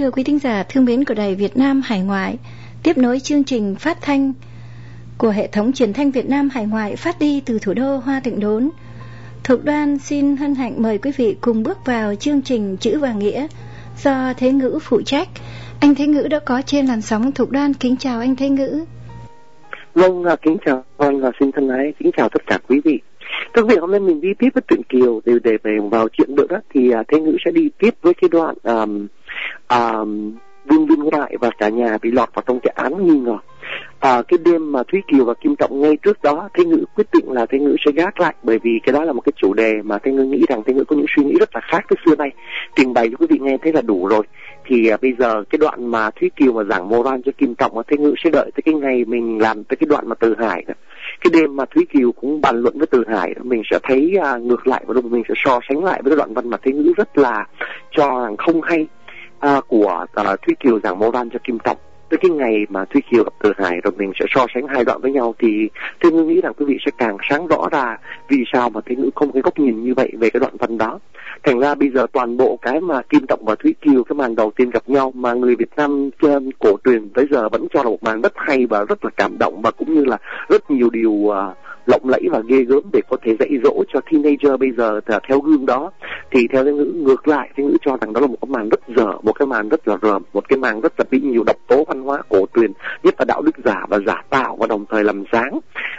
thưa quý thính giả thương mến của Đài Việt Nam Hải Ngoại, tiếp nối chương trình phát thanh của hệ thống truyền thanh Việt Nam Hải Ngoại phát đi từ thủ đô Hoa Thịnh Đốn. Thục Đoan xin hân hạnh mời quý vị cùng bước vào chương trình Chữ và Nghĩa do Thế Ngữ phụ trách. Anh Thế Ngữ đã có trên làn sóng. Thục Đoan kính chào anh Thế Ngữ. Vâng, kính chào anh và xin thân ái kính chào tất cả quý vị. Thưa quý vị, hôm nay mình đi tiếp với truyện Kiều để vào chuyện được đó, thì Thế Ngữ sẽ đi tiếp với cái đoạn Vương Viên Ngoại và cả nhà bị lọt vào trong cái án nghi ngờ. Cái đêm mà Thúy Kiều và Kim Trọng ngay trước đó, Thế Ngữ quyết định là Thế Ngữ sẽ gác lại, bởi vì cái đó là một cái chủ đề mà Thế Ngữ nghĩ rằng Thế Ngữ có những suy nghĩ rất là khác với xưa nay, trình bày cho quý vị nghe thế là đủ rồi. Thì bây giờ cái đoạn mà Thúy Kiều mà giảng moral cho Kim Trọng, Thế Ngữ sẽ đợi tới cái ngày mình làm tới cái đoạn mà Từ Hải đó. Cái đêm mà Thúy Kiều cũng bàn luận với Từ Hải, mình sẽ thấy ngược lại, và mình sẽ so sánh lại với cái đoạn văn mà Thế Ngữ rất là cho rằng không hay của Thúy Kiều giảng moral cho Kim Trọng. Tới cái ngày mà Thúy Kiều gặp Từ Hải, rồi mình sẽ so sánh hai đoạn với nhau, thì Thế Ngữ nghĩ rằng quý vị sẽ càng sáng rõ ra vì sao mà Thế Ngữ không có cái góc nhìn như vậy về cái đoạn văn đó. Thành ra bây giờ toàn bộ cái mà Kim Trọng và Thúy Kiều, cái màn đầu tiên gặp nhau mà người Việt Nam cổ truyền tới giờ vẫn cho là một màn rất hay và rất là cảm động, và cũng như là rất nhiều điều lộng lẫy và ghê gớm để có thể dạy dỗ cho teenager bây giờ theo gương đó. Thì theo Thế Ngữ ngược lại, Thế Ngữ cho rằng đó là một cái màn rất dở, một cái màn rất là rờm, một cái màn rất là bị nhiều độc tố văn hóa cổ truyền, nhất là đạo đức giả và giả tạo và đồng thời làm dáng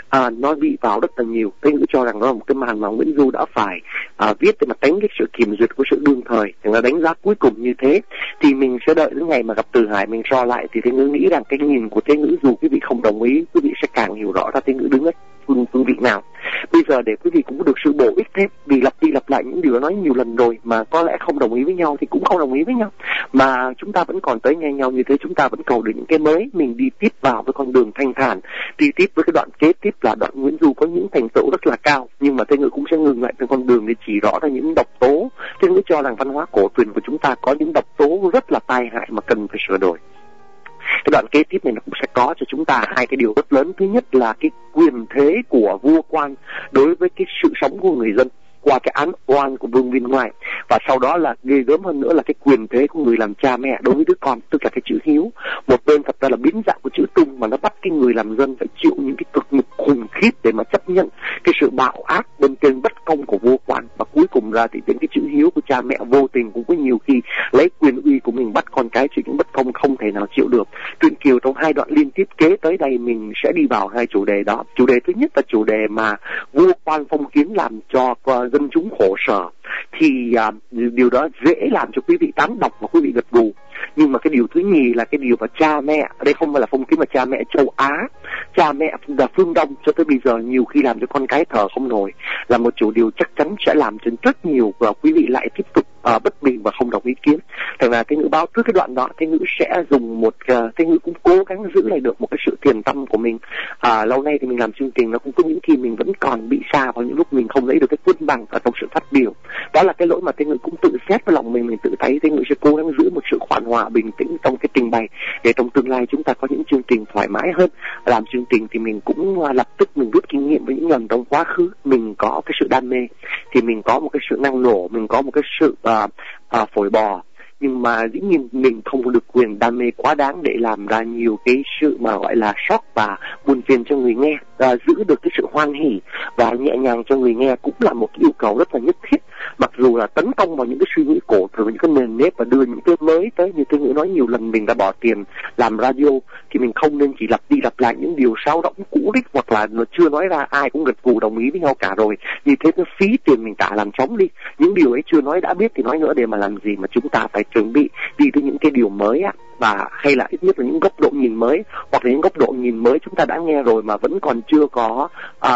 nó bị vào rất là nhiều. Thế Ngữ cho rằng đó là một cái màn mà Nguyễn Du đã phải viết để mà tránh cái sự kiểm duyệt của sự đương thời. Thành ra đánh giá cuối cùng như thế thì mình sẽ đợi đến ngày mà gặp Từ Hải mình so lại, thì Thế Ngữ nghĩ rằng cái nhìn của Thế Ngữ dù quý vị không đồng ý, quý vị sẽ càng hiểu rõ ra Thế Ngữ đứng ở phương vị nào. Bây giờ để quý vị cũng có được sự bổ ích thêm, vì lặp đi lặp lại những điều nói nhiều lần rồi mà có lẽ không đồng ý với nhau thì cũng không đồng ý với nhau, mà chúng ta vẫn còn tới nghe nhau như thế, chúng ta vẫn cầu được những cái mới, mình đi tiếp vào với con đường thanh thản, đi tiếp với cái đoạn kế tiếp là đoạn Nguyễn Du có những thành tựu rất là cao, nhưng mà Thế Ngữ cũng sẽ ngừng lại trên con đường để chỉ rõ ra những độc tố. Thế Ngữ cho rằng văn hóa cổ truyền của chúng ta có những độc tố rất là tai hại mà cần phải sửa đổi. Cái đoạn kế tiếp này nó cũng sẽ có cho chúng ta hai cái điều rất lớn. Thứ nhất là cái quyền thế của vua quan đối với cái sự sống của người dân qua cái án oan của Vương Viên Ngoại, và sau đó là ghê gớm hơn nữa là cái quyền thế của người làm cha mẹ đối với đứa con, tức là cái chữ hiếu. Một bên thật ra là biến dạng của chữ tung, mà nó bắt cái người làm dân phải chịu những cái cực nhục khủng khiếp để mà chấp nhận cái sự bạo ác bên trên bất công của vua quan, và cuối cùng ra thì đến cái chữ hiếu của cha mẹ vô tình cũng có nhiều khi lấy quyền uy của mình bắt con cái chịu những bất công không thể nào chịu được. Truyện Kiều trong hai đoạn liên tiếp kế tới đây mình sẽ đi vào hai chủ đề đó. Chủ đề thứ nhất là chủ đề mà vua quan phong kiến làm cho dân chúng khổ sở, thì điều đó dễ làm cho quý vị tán đọc và quý vị gật gù. Nhưng mà cái điều thứ nhì là cái điều mà cha mẹ, ở đây không phải là phong kiến mà cha mẹ châu Á, cha mẹ là phương Đông cho tới bây giờ nhiều khi làm cho con cái thở không nổi, là một chủ điều chắc chắn sẽ làm cho rất nhiều quý vị lại tiếp tục bất bình và không đồng ý kiến. Thành ra Thế Ngữ báo trước cái đoạn đó, Thế Ngữ sẽ dùng một Thế Ngữ cũng cố gắng giữ lại được một cái sự thiền tâm của mình. Lâu nay thì mình làm chương trình nó cũng có những khi mình vẫn còn bị sa vào những lúc mình không lấy được cái cân bằng ở trong sự phát biểu. Đó là cái lỗi mà Thế Ngữ cũng tự xét với lòng mình tự thấy. Thế Ngữ sẽ cố gắng giữ một sự khoan hòa bình tĩnh trong cái trình bày để trong tương lai chúng ta có những chương trình thoải mái hơn. Làm chương trình thì mình cũng lập tức mình rút kinh nghiệm với những lần trong quá khứ mình có cái sự đam mê, thì mình có một cái sự năng nổ, mình có một cái sự phổi bò, nhưng mà dĩ nhiên mình không có được quyền đam mê quá đáng để làm ra nhiều cái sự mà gọi là sốc và buồn phiền cho người nghe. Giữ được cái sự hoan hỉ và nhẹ nhàng cho người nghe cũng là một cái yêu cầu rất là nhất thiết. Mặc dù là tấn công vào những cái suy nghĩ cổ từ những cái nền nếp và đưa những cái mới tới, như tôi nói nhiều lần mình đã bỏ tiền làm radio, thì mình không nên chỉ lặp đi lặp lại những điều sáo rỗng cũ đích, hoặc là nó chưa nói ra ai cũng gật gù đồng ý với nhau cả rồi, như thế nó phí tiền mình trả làm trống đi. Những điều ấy chưa nói đã biết thì nói nữa để mà làm gì, mà chúng ta phải chuẩn bị đi tới những cái điều mới á, và hay là ít nhất là những góc độ nhìn mới, hoặc là những góc độ nhìn mới chúng ta đã nghe rồi mà vẫn còn chưa có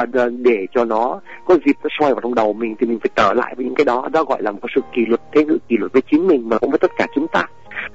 để cho nó có dịp nó soi vào trong đầu mình, thì mình phải trở lại với những cái đó. Đó gọi là một sự kỷ luật. Thế Ngữ kỷ luật với chính mình mà cũng với tất cả chúng ta.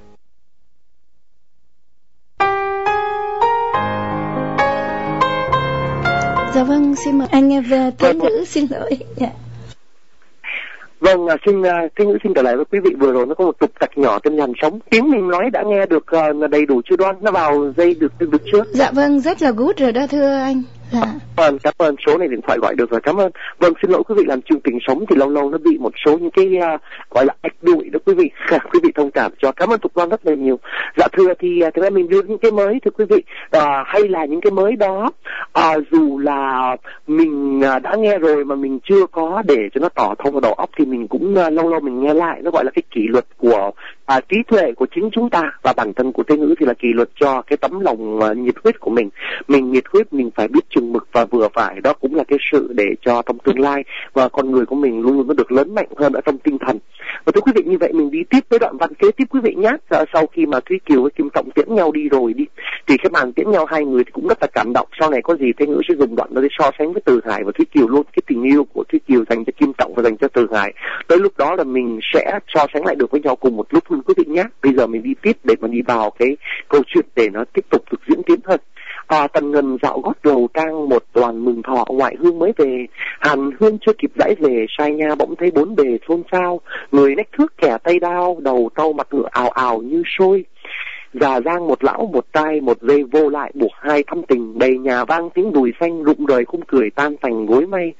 Dạ vâng, xin mời anh Thế Ngữ, xin lỗi. Yeah. Vâng, Thế Ngữ xin trở lại với quý vị. Vừa rồi nó có một trục trặc nhỏ trên làn sóng, tiếng mình nói đã nghe được đầy đủ chưa Đoan? Nó vào dây được chưa? Dạ vâng, rất là good rồi đó thưa anh. Cảm ơn, số này điện thoại gọi được rồi, cảm ơn. Vâng, xin lỗi quý vị, làm chương trình sống thì lâu lâu nó bị một số những cái gọi là ách đuổi đó quý vị. Quý vị thông cảm cho. Cảm ơn Thục Loan rất là nhiều. Dạ thưa, thì thực ra mình đưa những cái mới thưa quý vị, hay là những cái mới đó dù là mình đã nghe rồi mà mình chưa có để cho nó tỏ thông vào đầu óc thì mình cũng lâu lâu mình nghe lại. Nó gọi là cái kỷ luật của trí tuệ của chính chúng ta, và bản thân của Thế Ngữ thì là kỷ luật cho cái tấm lòng nhiệt huyết của mình. Mình nhiệt huyết mình phải biết chừng mực và vừa phải, đó cũng là cái sự để cho trong tương lai và con người của mình luôn luôn nó được lớn mạnh hơn ở trong tinh thần. Và thưa quý vị, như vậy mình đi tiếp với đoạn văn kế tiếp quý vị nhé. Sau khi mà Thúy Kiều với Kim Trọng tiễn nhau đi rồi thì cái màn tiễn nhau hai người thì cũng rất là cảm động. Sau này có gì Thế Ngữ sẽ dùng đoạn đó để so sánh với Từ Hải và Thúy Kiều luôn, cái tình yêu của Thúy Kiều dành cho Kim Trọng và dành cho Từ Hải. Tới lúc đó là mình sẽ so sánh lại được với nhau cùng một lúc luôn quý vị nhé. Bây giờ mình đi tiếp để mà đi vào cái câu chuyện để nó tiếp tục được diễn tiến hơn. Tần Ngần dạo gót đầu trang một đoàn mừng thọ, ngoại hương mới về, Hàn Hương chưa kịp đãi về, sai nha bỗng thấy bốn bề xôn xao, người nách thước kẻ tay đao, đầu trâu mặt ngựa ào ào như sôi. Già giang một lão một trai, một dây vô lại buộc hai thăm tình, đầy nhà vang tiếng đùi xanh, rụng đời khung cười tan thành gối mây.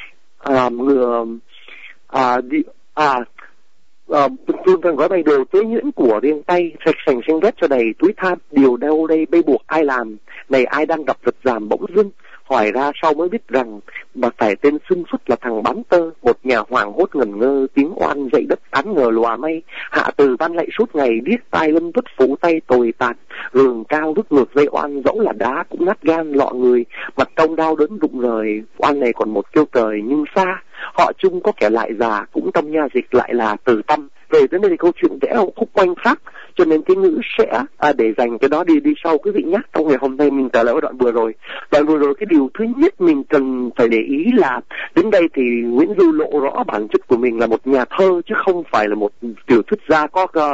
Phương Vân gói bày đồ tế nhuyễn của riêng tay, sạch sành xanh vét cho đầy túi tham, điều đâu đây bây buộc ai làm, này ai đang gặp vật giảm bỗng dưng, hỏi ra sau mới biết rằng mà phải tên xưng xuất là thằng bán tơ. Một nhà hoàng hốt ngẩn ngơ, tiếng oan dậy đất án ngờ lòa mây, hạ từ ban lạy suốt ngày điếc tai lâm vất phủ tay tồi tàn, gường cao rút ngược dây oan dẫu là đá cũng nát gan lọ người, mặt trông đau đớn rụng rời. Oan này còn một kêu trời nhưng xa, họ chung có kẻ lại già, cũng trong nha dịch lại là Từ Tâm. Về đến đây thì câu chuyện vẽ một khúc quanh khác, cho nên Thế Ngữ sẽ để dành cái đó đi sau quý vị nhé. Trong ngày hôm nay mình trở lại với đoạn vừa rồi. Đoạn vừa rồi cái điều thứ nhất mình cần phải để ý là đến đây thì Nguyễn Du lộ rõ bản chất của mình là một nhà thơ chứ không phải là một tiểu thuyết gia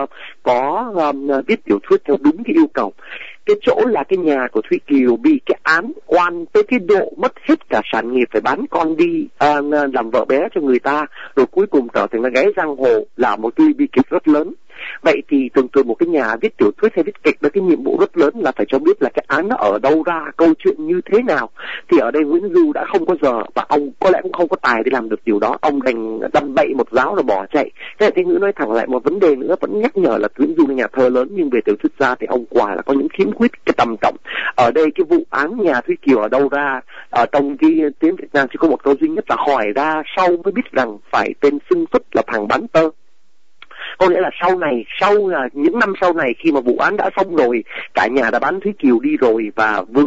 có viết tiểu thuyết theo đúng cái yêu cầu. Cái chỗ là cái nhà của Thúy Kiều bị cái án oan tới cái độ mất hết cả sản nghiệp, phải bán con đi làm vợ bé cho người ta, rồi cuối cùng trở thành là gái giang hồ, là một cái bi kịch rất lớn. Vậy thì thường thường một cái nhà viết tiểu thuyết hay viết kịch đó, cái nhiệm vụ rất lớn là phải cho biết là cái án nó ở đâu ra, câu chuyện như thế nào. Thì ở đây Nguyễn Du đã không có giờ, và ông có lẽ cũng không có tài để làm được điều đó. Ông đành đâm bậy một giáo rồi bỏ chạy. Thế là Thế Ngữ nói thẳng lại một vấn đề nữa, vẫn nhắc nhở là Nguyễn Du là nhà thơ lớn, nhưng về tiểu thuyết gia thì ông quả là có những khiếm khuyết cái tầm trọng. Ở đây cái vụ án nhà Thúy Kiều ở đâu ra, ở trong cái tiếng Việt Nam chỉ có một câu duy nhất là hỏi ra sau mới biết rằng phải tên xưng xuất là thằng bán tơ. Có nghĩa là sau những năm sau này, khi mà vụ án đã xong rồi, cả nhà đã bán Thúy Kiều đi rồi, và vương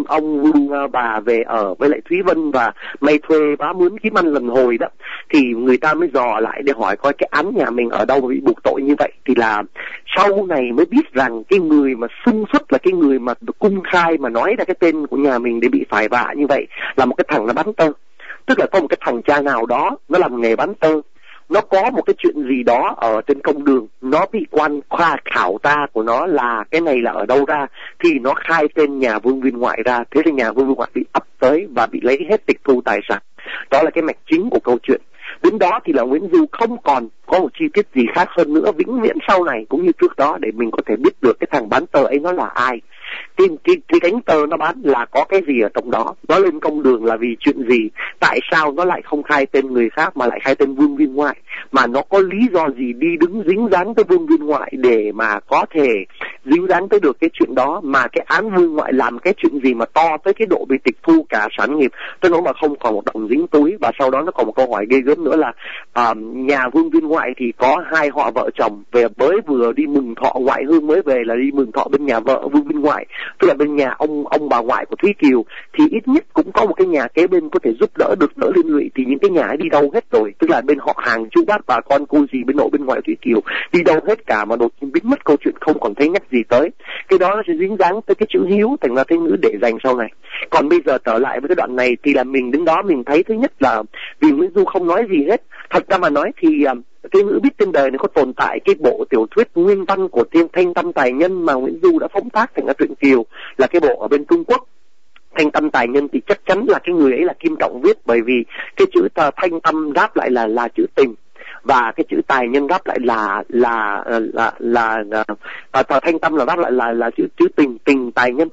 bà về ở với lại Thúy Vân và may thuê bá mướn kiếm ăn lần hồi đó, thì người ta mới dò lại để hỏi coi cái án nhà mình ở đâu mà bị buộc tội như vậy. Thì là sau này mới biết rằng cái người mà xưng xuất là cái người mà cung khai mà nói ra cái tên của nhà mình để bị phải vạ như vậy là một cái thằng là bán tơ. Tức là có một cái thằng cha nào đó nó làm nghề bán tơ, nó có một cái chuyện gì đó ở trên công đường, nó bị quan khoa khảo tra của nó là cái này là ở đâu ra, thì nó khai tên nhà Vương Viên Ngoại ra. Thế thì nhà Vương Viên Ngoại bị ập tới và bị lấy hết tịch thu tài sản. Đó là cái mạch chính của câu chuyện. Đến đó thì là Nguyễn Du không còn có một chi tiết gì khác hơn nữa vĩnh viễn sau này cũng như trước đó, để mình có thể biết được cái thằng bán tờ ấy nó là ai. Cái cánh tờ nó bán là có cái gì ở trong đó, nó lên công đường là vì chuyện gì, tại sao nó lại không khai tên người khác mà lại khai tên Vương Viên Ngoại, mà nó có lý do gì đi đứng dính dáng tới Vương Viên Ngoại để mà có thể dính dáng tới được cái chuyện đó, mà cái án Vương Ngoại làm cái chuyện gì mà to tới cái độ bị tịch thu cả sản nghiệp, tới nỗi mà không còn một đồng dính túi. Và sau đó nó còn một câu hỏi ghê gớm nữa là nhà Vương Viên Ngoại thì có hai họ vợ chồng về mới vừa đi mừng thọ, ngoại hương mới về là đi mừng thọ bên nhà vợ Vương Viên Ngoại, tức là bên nhà ông bà ngoại của Thúy Kiều, thì ít nhất cũng có một cái nhà kế bên có thể giúp đỡ được, đỡ liên lụy. Thì những cái nhà ấy đi đâu hết rồi, tức là bên họ hàng chú bác bà con cô dì bên nội bên ngoại Thúy Kiều đi đâu hết cả, mà đột nhiên biến mất, câu chuyện không còn thấy nhắc gì tới. Cái đó nó sẽ dính dáng tới cái chữ hiếu, thành ra Thế Ngữ để dành sau này. Còn bây giờ trở lại với cái đoạn này thì là mình đứng đó mình thấy thứ nhất là vì Nguyễn Du không nói gì hết. Thật ra mà nói thì Thế Ngữ biết trên đời này có tồn tại cái bộ tiểu thuyết nguyên văn của Thanh Tâm Tài Nhân mà Nguyễn Du đã phóng tác thành ra truyện Kiều, là cái bộ ở bên Trung Quốc. Thanh Tâm Tài Nhân thì chắc chắn là cái người ấy là Kim Trọng viết, bởi vì cái chữ Thanh Tâm đáp lại là chữ tình, và cái chữ Tài Nhân đáp lại là Thanh Tâm là đáp lại là chữ tình Tài Nhân.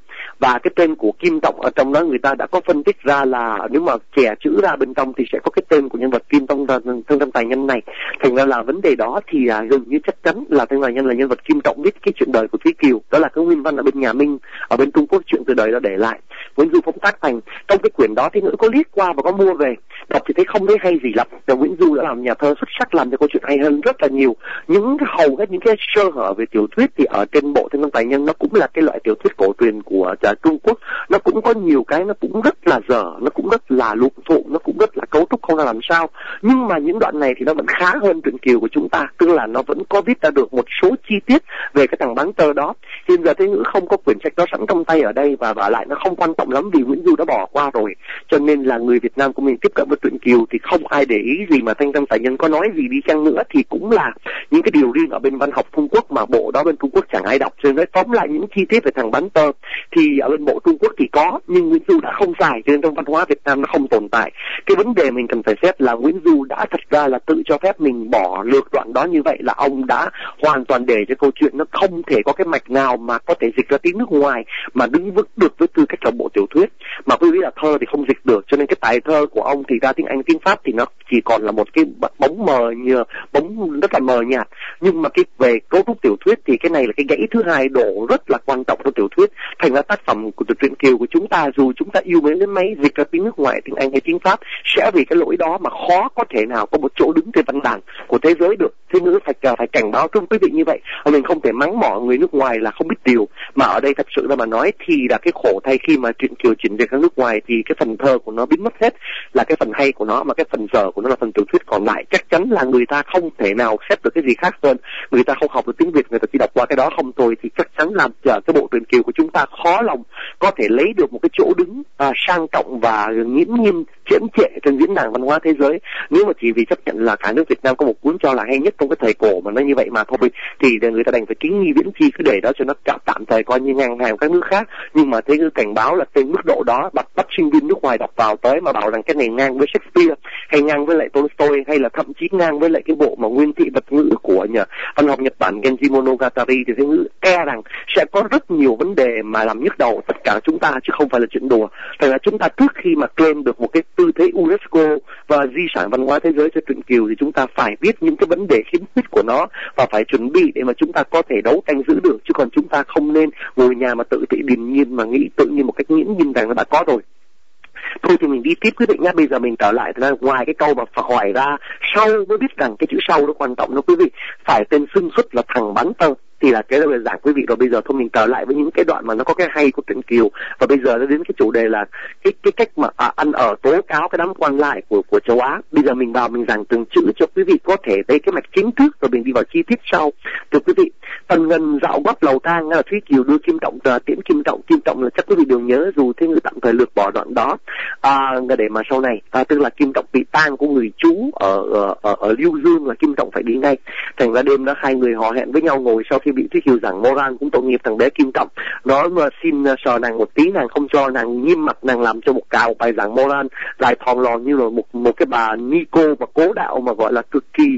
Và cái tên của Kim Trọng ở trong đó người ta đã có phân tích ra là nếu mà chẻ chữ ra bên trong thì sẽ có cái tên của nhân vật Kim Trọng Thương Tâm Tài Nhân này. Thành ra là vấn đề đó thì gần như chắc chắn là Thương Tài Nhân là nhân vật Kim Trọng viết cái chuyện đời của Thúy Kiều. Đó là cái nguyên văn ở bên nhà Minh, ở bên Trung Quốc, chuyện từ đời đã để lại. Nguyễn Du phóng tác thành. Trong cái quyển đó thì Ngữ có liếc qua và có mua về, đọc thì thấy không thấy hay gì lắm. Và Nguyễn Du đã làm nhà thơ xuất sắc, làm cho câu chuyện hay hơn rất là nhiều. Hầu hết những cái sơ hở về tiểu thuyết thì ở trên bộ Thương Tâm Tài Nhân nó cũng là cái loại tiểu thuyết cổ truyền của Trung Quốc. Nó cũng có nhiều cái nó cũng rất là dở, nó cũng rất là lộn xộn, nó cũng rất là cấu trúc không ra làm sao. Nhưng mà những đoạn này thì nó vẫn khá hơn truyện Kiều của chúng ta, tức là nó vẫn có viết ra được một số chi tiết về cái thằng bán tơ đó. Hiện giờ Thế Ngữ không có quyển sách đó sẵn trong tay ở đây, và lại nó không quan trọng lắm vì Nguyễn Du đã bỏ qua rồi, cho nên là người Việt Nam của mình tiếp cận với truyện Kiều thì không ai để ý gì, mà Thương Tâm Tài Nhân có nói gì đi chăng nữa thì cũng là những cái điều riêng ở bên văn học Trung Quốc mà bộ đó bên Trung Quốc chẳng ai đọc. Cho nên nói tóm lại những chi tiết về thằng bán tơ thì ở bên bộ Trung Quốc thì có, nhưng Nguyễn Du đã không xài, cho nên trong văn hóa Việt Nam nó không tồn tại. Cái vấn đề mình cần phải xét là Nguyễn Du đã thật ra là tự cho phép mình bỏ lược đoạn đó, như vậy là ông đã hoàn toàn để cho câu chuyện nó không thể có cái mạch nào mà có thể dịch ra tiếng nước ngoài mà đứng vững được với tư cách là bộ tiểu thuyết. Mà quý vị là thơ thì không dịch được, cho nên cái tài thơ của ông thì ra tiếng Anh tiếng Pháp thì nó chỉ còn là một cái bóng rất là mờ nhạt. Nhưng mà cái về cấu trúc tiểu thuyết thì cái này là cái gãy thứ hai đổ rất là quan trọng trong tiểu thuyết. Thành ra tác phẩm của truyện Kiều của chúng ta, dù chúng ta yêu mến đến mấy dịch ra tiếng nước ngoài, tiếng Anh hay tiếng Pháp, sẽ vì cái lỗi đó mà khó có thể nào có một chỗ đứng trên văn đàn của thế giới được. Thế nữa phải cảnh báo chung quý vị như vậy, mình không thể mắng mỏ người nước ngoài là không biết điều, mà ở đây thật sự ra mà nói thì là cái khổ thay khi mà truyện Kiều chuyển dịch ra nước ngoài thì cái phần thơ của nó biến mất hết, là cái phần hay của nó, mà cái phần dở của nó là phần tiểu thuyết còn lại. Chắc chắn là người ta không thể nào xếp được cái gì khác hơn, người ta không học được tiếng Việt, người ta chỉ đọc qua cái đó không thôi, thì chắc chắn làm cho cái bộ truyện Kiều của chúng ta khó lòng có thể lấy được một cái chỗ đứng sang trọng và nghiễm nghiêm chiếm trệ trên diễn đàn văn hóa thế giới. Nếu mà chỉ vì chấp nhận là cả nước Việt Nam có một cuốn cho là hay nhất trong cái thời cổ mà nó như vậy mà thôi, thì người ta đành phải kính nghi viễn chi, cứ để đó cho nó tạm thời coi như ngang hàng các nước khác. Nhưng mà thế cứ cảnh báo là trên mức độ đó bắt sinh viên nước ngoài đọc vào tới mà bảo rằng cái này ngang với Shakespeare hay ngang với lại Tolstoy, hay là thậm chí ngang với lại cái bộ mà nguyên thị vật ngữ của văn học Nhật Bản Genji Monogatari, thì Thế Ngữ e rằng sẽ có rất nhiều vấn đề mà làm nhức đầu tất cả chúng ta, chứ không phải là chuyện đùa. Thành ra chúng ta trước khi mà claim được một cái tư thế UNESCO và di sản văn hóa thế giới cho truyện Kiều thì chúng ta phải biết những cái vấn đề khiếm khuyết của nó và phải chuẩn bị để mà chúng ta có thể đấu tranh giữ được, chứ còn chúng ta không nên ngồi nhà mà tự thị điềm nhiên mà nghĩ tự nhiên một cách nghiễm nhiên rằng nó đã có rồi. Thôi thì mình đi tiếp quý vị nhé. Bây giờ mình trở lại thì ngoài cái câu mà phải hỏi ra sau mới biết rằng cái chữ sau nó quan trọng đó quý vị, phải tên xưng xuất là thằng bán tơ thì là cái lời giảng quý vị rồi. Bây giờ thôi mình trở lại với những cái đoạn mà nó có cái hay của truyện Kiều, và bây giờ nó đến cái chủ đề là cái cách mà ăn ở tố cáo cái đám quan lại của châu Á. Bây giờ mình vào mình giảng từng chữ cho quý vị có thể thấy cái mạch chính trước, rồi mình đi vào chi tiết sau. Thưa quý vị, Tần Ngần dạo góp lầu tang là Thúy Kiều đưa Kim Trọng tiễn Kim Trọng là chắc quý vị đều nhớ, dù Thế Ngữ tạm thời lược bỏ đoạn đó để mà sau này tức là Kim Trọng bị tang của người chú ở Lưu Dương là Kim Trọng phải đi ngay. Thành ra đêm đó hai người họ hẹn với nhau ngồi, sau khi bị Thúy Kiều giảng moral cũng tội nghiệp thằng bé Kim Trọng, nói mà xin sờ nàng một tí, nàng không cho, nàng nghiêm mặt, nàng làm cho một bài giảng moral dài thòn lòn như là một cái bà ni cô và cố đạo mà gọi là cực kỳ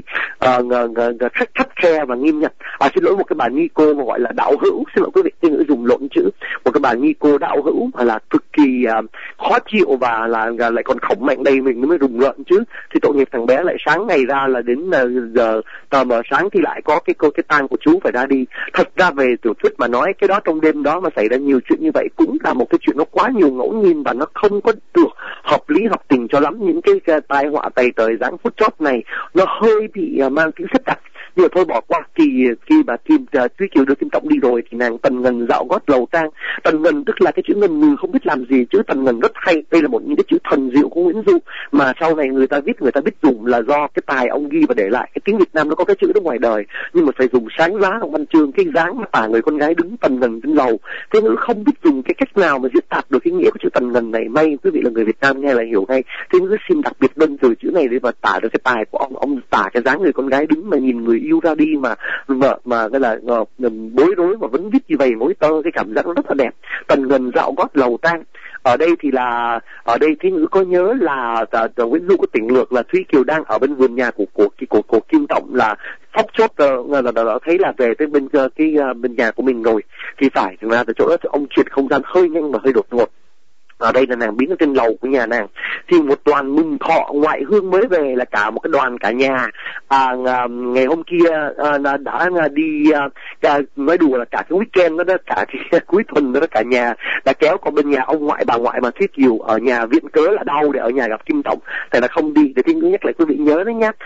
khắt khe và nghiêm nhặt. Xin lỗi, một cái bà ni cô mà gọi là đạo hữu, xin lỗi quý vị, Thế Ngữ dùng lộn chữ, một cái bà ni cô đạo hữu mà là cực kỳ khó chịu và là lại còn khổng mạnh đây mình mới rùng rợn chứ. Thì tội nghiệp thằng bé lại sáng ngày ra là đến giờ tờ mờ sáng thì lại có cái tang của chú phải ra đi. Thật ra về tiểu thuyết mà nói, cái đó trong đêm đó mà xảy ra nhiều chuyện như vậy cũng là một cái chuyện nó quá nhiều ngẫu nhiên và nó không có được hợp lý hợp tình cho lắm. Những cái tai họa tày trời giáng phút chót này nó hơi bị mang tính xếp đặt. Nhưng mà thôi bỏ qua, khi bà Thúy Kiều đưa Kim Trọng đi rồi thì nàng Tần Ngần dạo gót lầu tang. Tần Ngần tức là cái chữ ngần ngừ không biết làm gì, chữ Tần Ngần rất hay. Đây là một những cái chữ thần diệu của Nguyễn Du mà sau này người ta biết dùng là do cái tài ông ghi và để lại. Cái tiếng Việt Nam nó có cái chữ đó ngoài đời, nhưng mà phải dùng sáng giá trong văn chương, cái dáng mà tả người con gái đứng Tần Ngần trên lầu. Thế Ngữ không biết dùng cái cách nào mà diễn tả được cái nghĩa của chữ Tần Ngần này. May quý vị là người Việt Nam nghe là hiểu ngay. Thế Ngữ xin đặc biệt đơn từ chữ này để mà tả được cái tài của ông tả cái dáng người con gái đứng mà nhìn người yêu ra đi mà cái là bối rối mà vẫn viết như vậy mối tơ, cái cảm giác nó rất là đẹp. Tần Ngần dạo gót lầu tang. ở đây thì là ở đây Thế Ngữ có nhớ là Nguyễn Du có tỉnh lược là Thúy Kiều đang ở bên vườn nhà của Kim Trọng, là phóc chốt là thấy là về tới bên bên nhà của mình rồi thì phải ra từ chỗ đó thì ông chuyển không gian hơi nhanh và hơi đột ngột. Ở đây là nàng biến ở trên lầu của nhà nàng, thì một đoàn mừng thọ ngoại hương mới về, là cả một cái đoàn cả nhà ngày hôm kia đã đi nói đùa là cả cái weekend đó, cả cái cuối tuần đó cả nhà đã kéo qua bên nhà ông ngoại bà ngoại mà Thúy Kiều ở nhà viện cớ là đau để ở nhà gặp Kim Tổng, tại là không đi. Để Thiên Ngữ nhắc lại quý vị nhớ đấy nhá.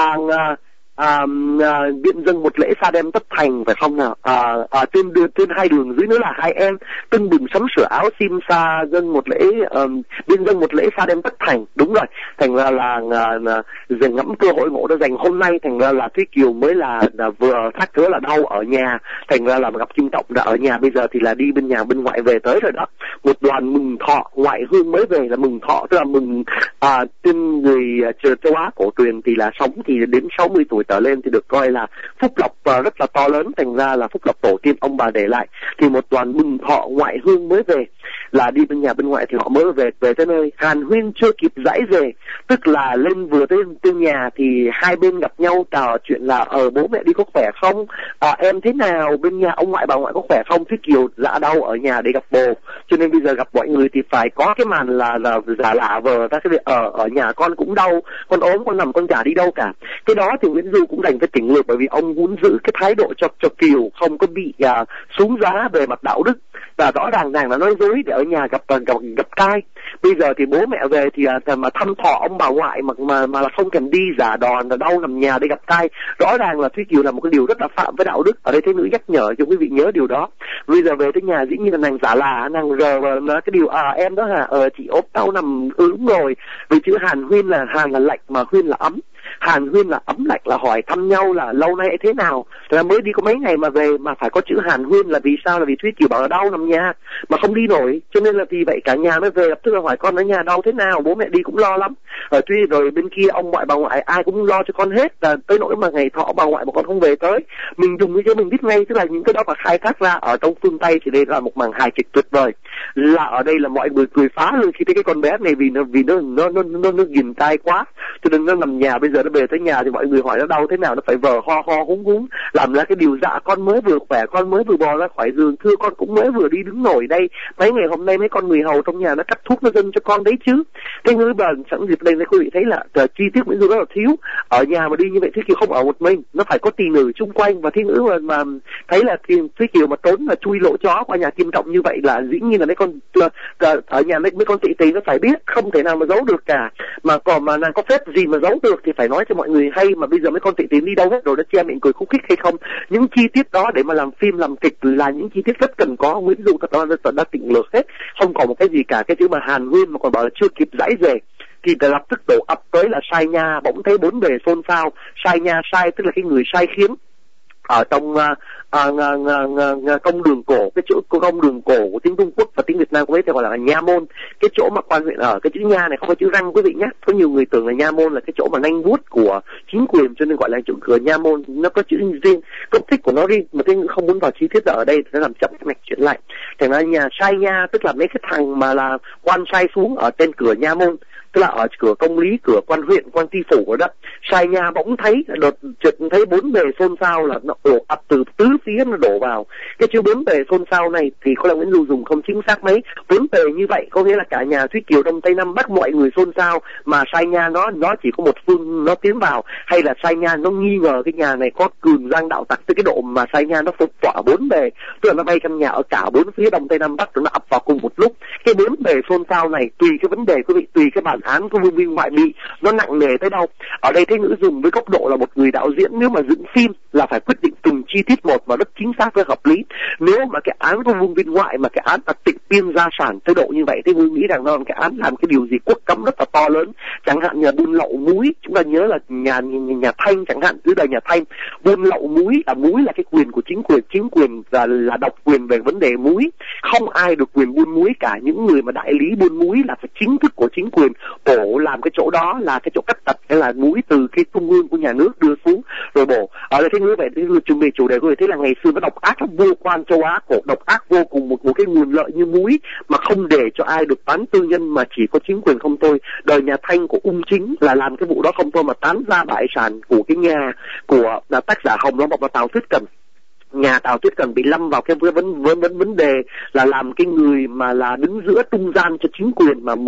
Biện dâng một lễ Sa Đem Tất Thành phải không nào? Trên hai đường dưới nữa là hai em tưng bừng sắm sửa áo sim sa dâng một lễ biên dâng một lễ Sa Đem Tất Thành, đúng rồi. Thành ra là ngẫm cơ hội ngộ đã dành hôm nay, thành ra là Thúy Kiều mới là vừa thắt cớ là đau ở nhà, thành ra là gặp Kim Trọng đã ở nhà, bây giờ thì là đi bên nhà bên ngoại về tới rồi đó. Một đoàn mừng thọ ngoại hương mới về, là mừng thọ tức là mừng trên người châu Á cổ truyền thì là sống thì đến 60 tuổi trở lên thì được coi là phúc lộc rất là to lớn, thành ra là phúc lộc tổ tiên ông bà để lại. Thì một đoàn mừng thọ ngoại hương mới về là đi bên nhà bên ngoại, thì họ mới về tới nơi. Hàn huyên chưa kịp dãi về, tức là lên vừa tới nhà thì hai bên gặp nhau trò chuyện là bố mẹ đi có khỏe không, em thế nào, bên nhà ông ngoại bà ngoại có khỏe không. Thúy Kiều dạ đau ở nhà để gặp bồ, cho nên bây giờ gặp mọi người thì phải có cái màn là giả lả vờ ta sẽ việc ở nhà con cũng đau, con ốm con nằm con chả đi đâu cả. Cái đó thì Nguyễn Du cũng đành phải tỉnh lược, bởi vì ông muốn giữ cái thái độ cho Kiều không có bị xuống giá về mặt đạo đức, và rõ ràng là nói dối để ở nhà gặp cai. Bây giờ thì bố mẹ về thì mà thăm thọ ông bà ngoại mà là không cần đi giả đòn là đau nằm nhà để gặp cai, rõ ràng là Thúy Kiều là một cái điều rất là phạm với đạo đức. Ở đây Thế Nữ nhắc nhở cho quý vị nhớ điều đó. Bây giờ về tới nhà dĩ nhiên là nàng giả là nàng rờ nói cái điều em đó hả, chị ốm đau nằm đúng rồi. Vì chữ Hàn huyên là Hàn là lạnh mà huyên là ấm. Hàn huyên là ấm lạnh, là hỏi thăm nhau là lâu nay thế nào, là mới đi có mấy ngày mà về mà phải có chữ Hàn huyên là vì sao, là vì Thúy Kiều bảo là đau nằm nhà mà không đi nổi, cho nên là vì vậy cả nhà mới về lập tức là hỏi con ở nhà đau thế nào, bố mẹ đi cũng lo lắm. Tuy rồi bên kia ông ngoại bà ngoại ai cũng lo cho con hết, là tới nỗi mà ngày thọ bà ngoại mà con không về tới, mình dùng cái mình biết ngay, tức là những cái đó mà khai thác ra ở trong phương Tây thì đây là một màn hài kịch tuyệt vời. Là ở đây là mọi người cười phá luôn khi thấy cái con bé này, vì nó ghiền tai quá, cho nên nó nằm nhà. Bây giờ nó về tới nhà thì mọi người hỏi nó đau thế nào, nó phải vờ ho húng húng làm ra cái điều dạ con mới vừa khỏe, con mới vừa bò ra khỏi giường, thưa con cũng mới vừa đi đứng nổi đây, mấy ngày hôm nay mấy con người hầu trong nhà nó cắt thuốc nó dâng cho con đấy chứ. Thế Ngữ bần sẵn dịp đây quý vị thấy là chi tiết Nguyễn Du rất là thiếu. Ở nhà mà đi như vậy Thúy Kiều không ở một mình, nó phải có tỳ nữ chung quanh, và Thế Ngữ mà thấy là Thúy Kiều mà trốn là chui lỗ chó qua nhà Kim Trọng như vậy là dĩ nhiên là mấy con ở nhà mấy con tị nó phải biết, không thể nào mà giấu được cả, mà còn mà nàng có phép gì mà giấu được thì phải nói cho mọi người hay. Mà bây giờ mấy con tị đi đâu hết rồi, nó che miệng cười khúc khích hay không. Những chi tiết đó để mà làm phim làm kịch là những chi tiết rất cần có. Nguyễn Du đã tỉnh lược hết, không còn một cái gì cả. Cái chữ mà Hàn huyên mà còn bảo là chưa kịp dãi về thì lập tức đổ ập tới là sai nha, bỗng thấy bốn bề xôn xao. Sai nha, sai tức là cái người sai khiến ở trong công đường cổ, cái chỗ công đường cổ của tiếng Trung Quốc và tiếng Việt Nam cũng ấy thì gọi là nha môn. Cái chỗ mà quan huyện ở, cái chữ nha này không phải chữ răng quý vị nhé. Có nhiều người tưởng là nha môn là cái chỗ mà nanh vuốt của chính quyền, cho nên gọi là chỗ cửa nha môn. Nó có chữ riêng, công thức của nó riêng, mà Thế Ngữ không muốn vào chi tiết ở đây thì nó làm chậm cái mạch chuyển lại. Thành ra nhà sai nha tức là mấy cái thằng mà là quan sai xuống ở trên cửa nha môn, tức là ở cửa công lý, cửa quan huyện, quan ty phủ ở đó. Sai nha bỗng thấy đột chợt thấy bốn bề xôn xao, là nó đổ ập từ tứ phía nó đổ vào. Cái chữ bốn bề xôn xao này thì có lẽ Nguyễn Du dùng không chính xác mấy. Bốn bề như vậy có nghĩa là cả nhà Thúy Kiều Đông Tây Nam Bắc mọi người xôn xao, mà sai nha nó chỉ có một phương nó tiến vào, hay là sai nha nó nghi ngờ cái nhà này có cường giang đạo tặc tới cái độ mà sai nha nó phục tỏa bốn bề, tức là nó bay trong nhà ở cả bốn phía Đông Tây Nam Bắc rồi nó ập vào cùng một lúc. Cái bốn bề xôn xao này tùy cái vấn đề quý vị, tùy cái bản án của Vương Viên ngoại bị nó nặng nề tới đâu. Ở đây Thế Ngữ dùng với góc độ là một người đạo diễn, nếu mà dựng phim là phải quyết định từng chi tiết một và rất chính xác và hợp lý. Nếu mà cái án của Vương Viên ngoại mà cái án là tịch biên gia sản tới độ như vậy, Thế Ngữ nghĩ rằng nó là cái án làm cái điều gì quốc cấm rất là to lớn, chẳng hạn như là buôn lậu muối. Chúng ta nhớ là nhà Thanh chẳng hạn, dưới đời nhà Thanh buôn lậu muối là cái quyền của chính quyền là độc quyền về vấn đề muối, không ai được quyền buôn muối cả. Những người mà đại lý buôn muối là phải chính thức của chính quyền, bộ làm cái chỗ đó là cái chỗ cắt tật hay là muối từ cái trung ương của nhà nước đưa xuống rồi bộ. Ở đây thế ngữ vậy thì chuẩn bị chủ đề của thế là ngày xưa nó độc ác lắm, vua quan châu Á cổ độc ác vô cùng, một cái nguồn lợi như muối mà không để cho ai được bán tư nhân mà chỉ có chính quyền không thôi. Đời nhà Thanh của Ung Chính là làm cái vụ đó không thôi mà tán ra bại sản của cái nhà của tác giả Hồng Long Mộng và Tào Thuyết Cần. Nhà Tào Thuyết Cần bị lâm vào cái vấn đề là làm cái người mà là đứng giữa trung gian cho chính quyền mà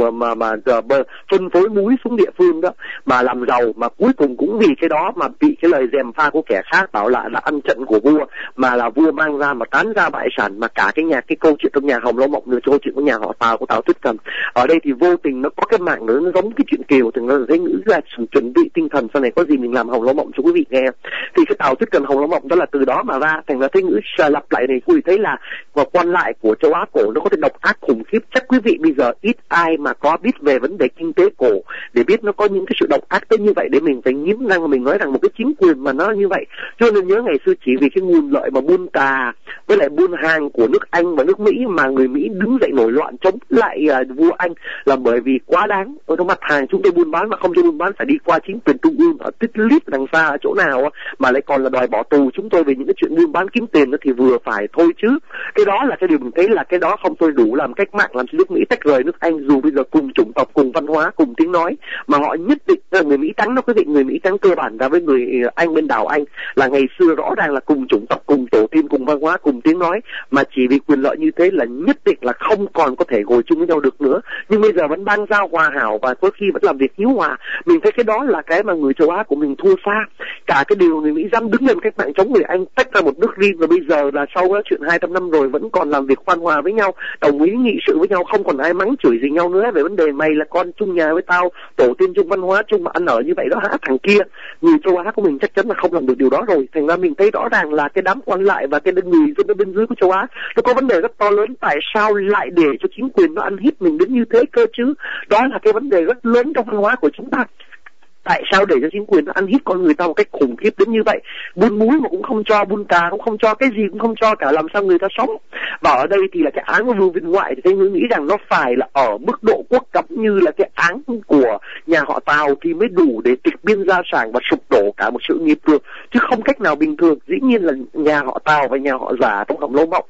phân phối muối xuống địa phương đó mà làm giàu, mà cuối cùng cũng vì cái đó mà bị cái lời gièm pha của kẻ khác bảo là đã ăn trận của vua, mà là vua mang ra mà tán ra bại sản. Mà cả cái câu chuyện trong nhà Hồng Long Mộng là câu chuyện của nhà họ Tào, của Tào Thuyết Cần. Ở đây thì vô tình nó có cái mạng nó giống cái chuyện Kiều, thì nó thấy ngữ là sự chuẩn bị tinh thần sau này có gì mình làm Hồng Long Mộng cho quý vị nghe. Thì cái Tào Thuyết Cần Hồng Long Mộng đó là từ đó mà ra. Thành ra thế ngữ lặp lại này quý vị thấy là quan lại của châu Á cổ nó có thể độc ác khủng khiếp. Chắc quý vị bây giờ ít ai mà có biết về vấn đề kinh tế cổ để biết nó có những cái sự độc ác tới như vậy để mình phải nghiến răng mà mình nói rằng một cái chính quyền mà nó như vậy. Cho nên nhớ ngày xưa chỉ vì cái nguồn lợi mà buôn cà với lại buôn hàng của nước Anh và nước Mỹ mà người Mỹ đứng dậy nổi loạn chống lại vua Anh là bởi vì quá đáng. Ở trong mặt hàng chúng tôi buôn bán mà không cho buôn bán phải đi qua chính quyền trung ương ở tích lít đằng xa ở chỗ nào mà lại còn là đòi bỏ tù chúng tôi vì những cái chuyện buôn bán kiếm tiền đó thì vừa phải thôi chứ. Cái đó là cái điều mình thấy là cái đó không tôi đủ làm cách mạng làm cho nước Mỹ tách rời nước Anh, dù bây giờ cùng chủng tộc, cùng văn hóa, cùng tiếng nói mà họ nhất định là người Mỹ trắng đó quý vị. Người Mỹ trắng cơ bản ra với người Anh bên đảo Anh là ngày xưa rõ ràng là cùng chủng tộc, cùng tổ tiên, cùng văn hóa, cùng tiếng nói, mà chỉ vì quyền lợi như thế là nhất định là không còn có thể ngồi chung với nhau được nữa. Nhưng bây giờ vẫn ban giao hòa hảo và có khi vẫn làm việc hiếu hòa. Mình thấy cái đó là cái mà người châu Á của mình thua xa. Cả cái điều người Mỹ dám đứng lên cách mạng chống người Anh tách ra một nước riêng, và bây giờ là sau đó chuyện 200 năm rồi vẫn còn làm việc khoan hòa với nhau, đồng ý nghị sự với nhau, không còn ai mắng chửi gì nhau nữa về vấn đề mày là con chung nhà với tao, tổ tiên chung văn hóa chung mà ăn ở như vậy đó hả thằng kia. Người châu Á của mình chắc chắn là không làm được điều đó rồi. Thành ra mình thấy rõ ràng là cái đám quan lại và cái người dân ở bên dưới của châu Á nó có vấn đề rất to lớn. Tại sao lại để cho chính quyền nó ăn hiếp mình đến như thế cơ chứ? Đó là cái vấn đề rất lớn trong văn hóa của chúng ta. Tại sao để cho chính quyền nó ăn hiếp con người ta một cách khủng khiếp đến như vậy? Buôn muối mà cũng không cho, buôn cà cũng không cho, cái gì cũng không cho cả, làm sao người ta sống? Và ở đây thì là cái án của Vương Viên Ngoại thì tôi nghĩ rằng nó phải là ở mức độ quốc cấm như là cái án của nhà họ Tào thì mới đủ để tịch biên gia sản và sụp đổ cả một sự nghiệp được, chứ không cách nào bình thường. Dĩ nhiên là nhà họ Tào và nhà họ Giả trong Hồng Lâu Mộng.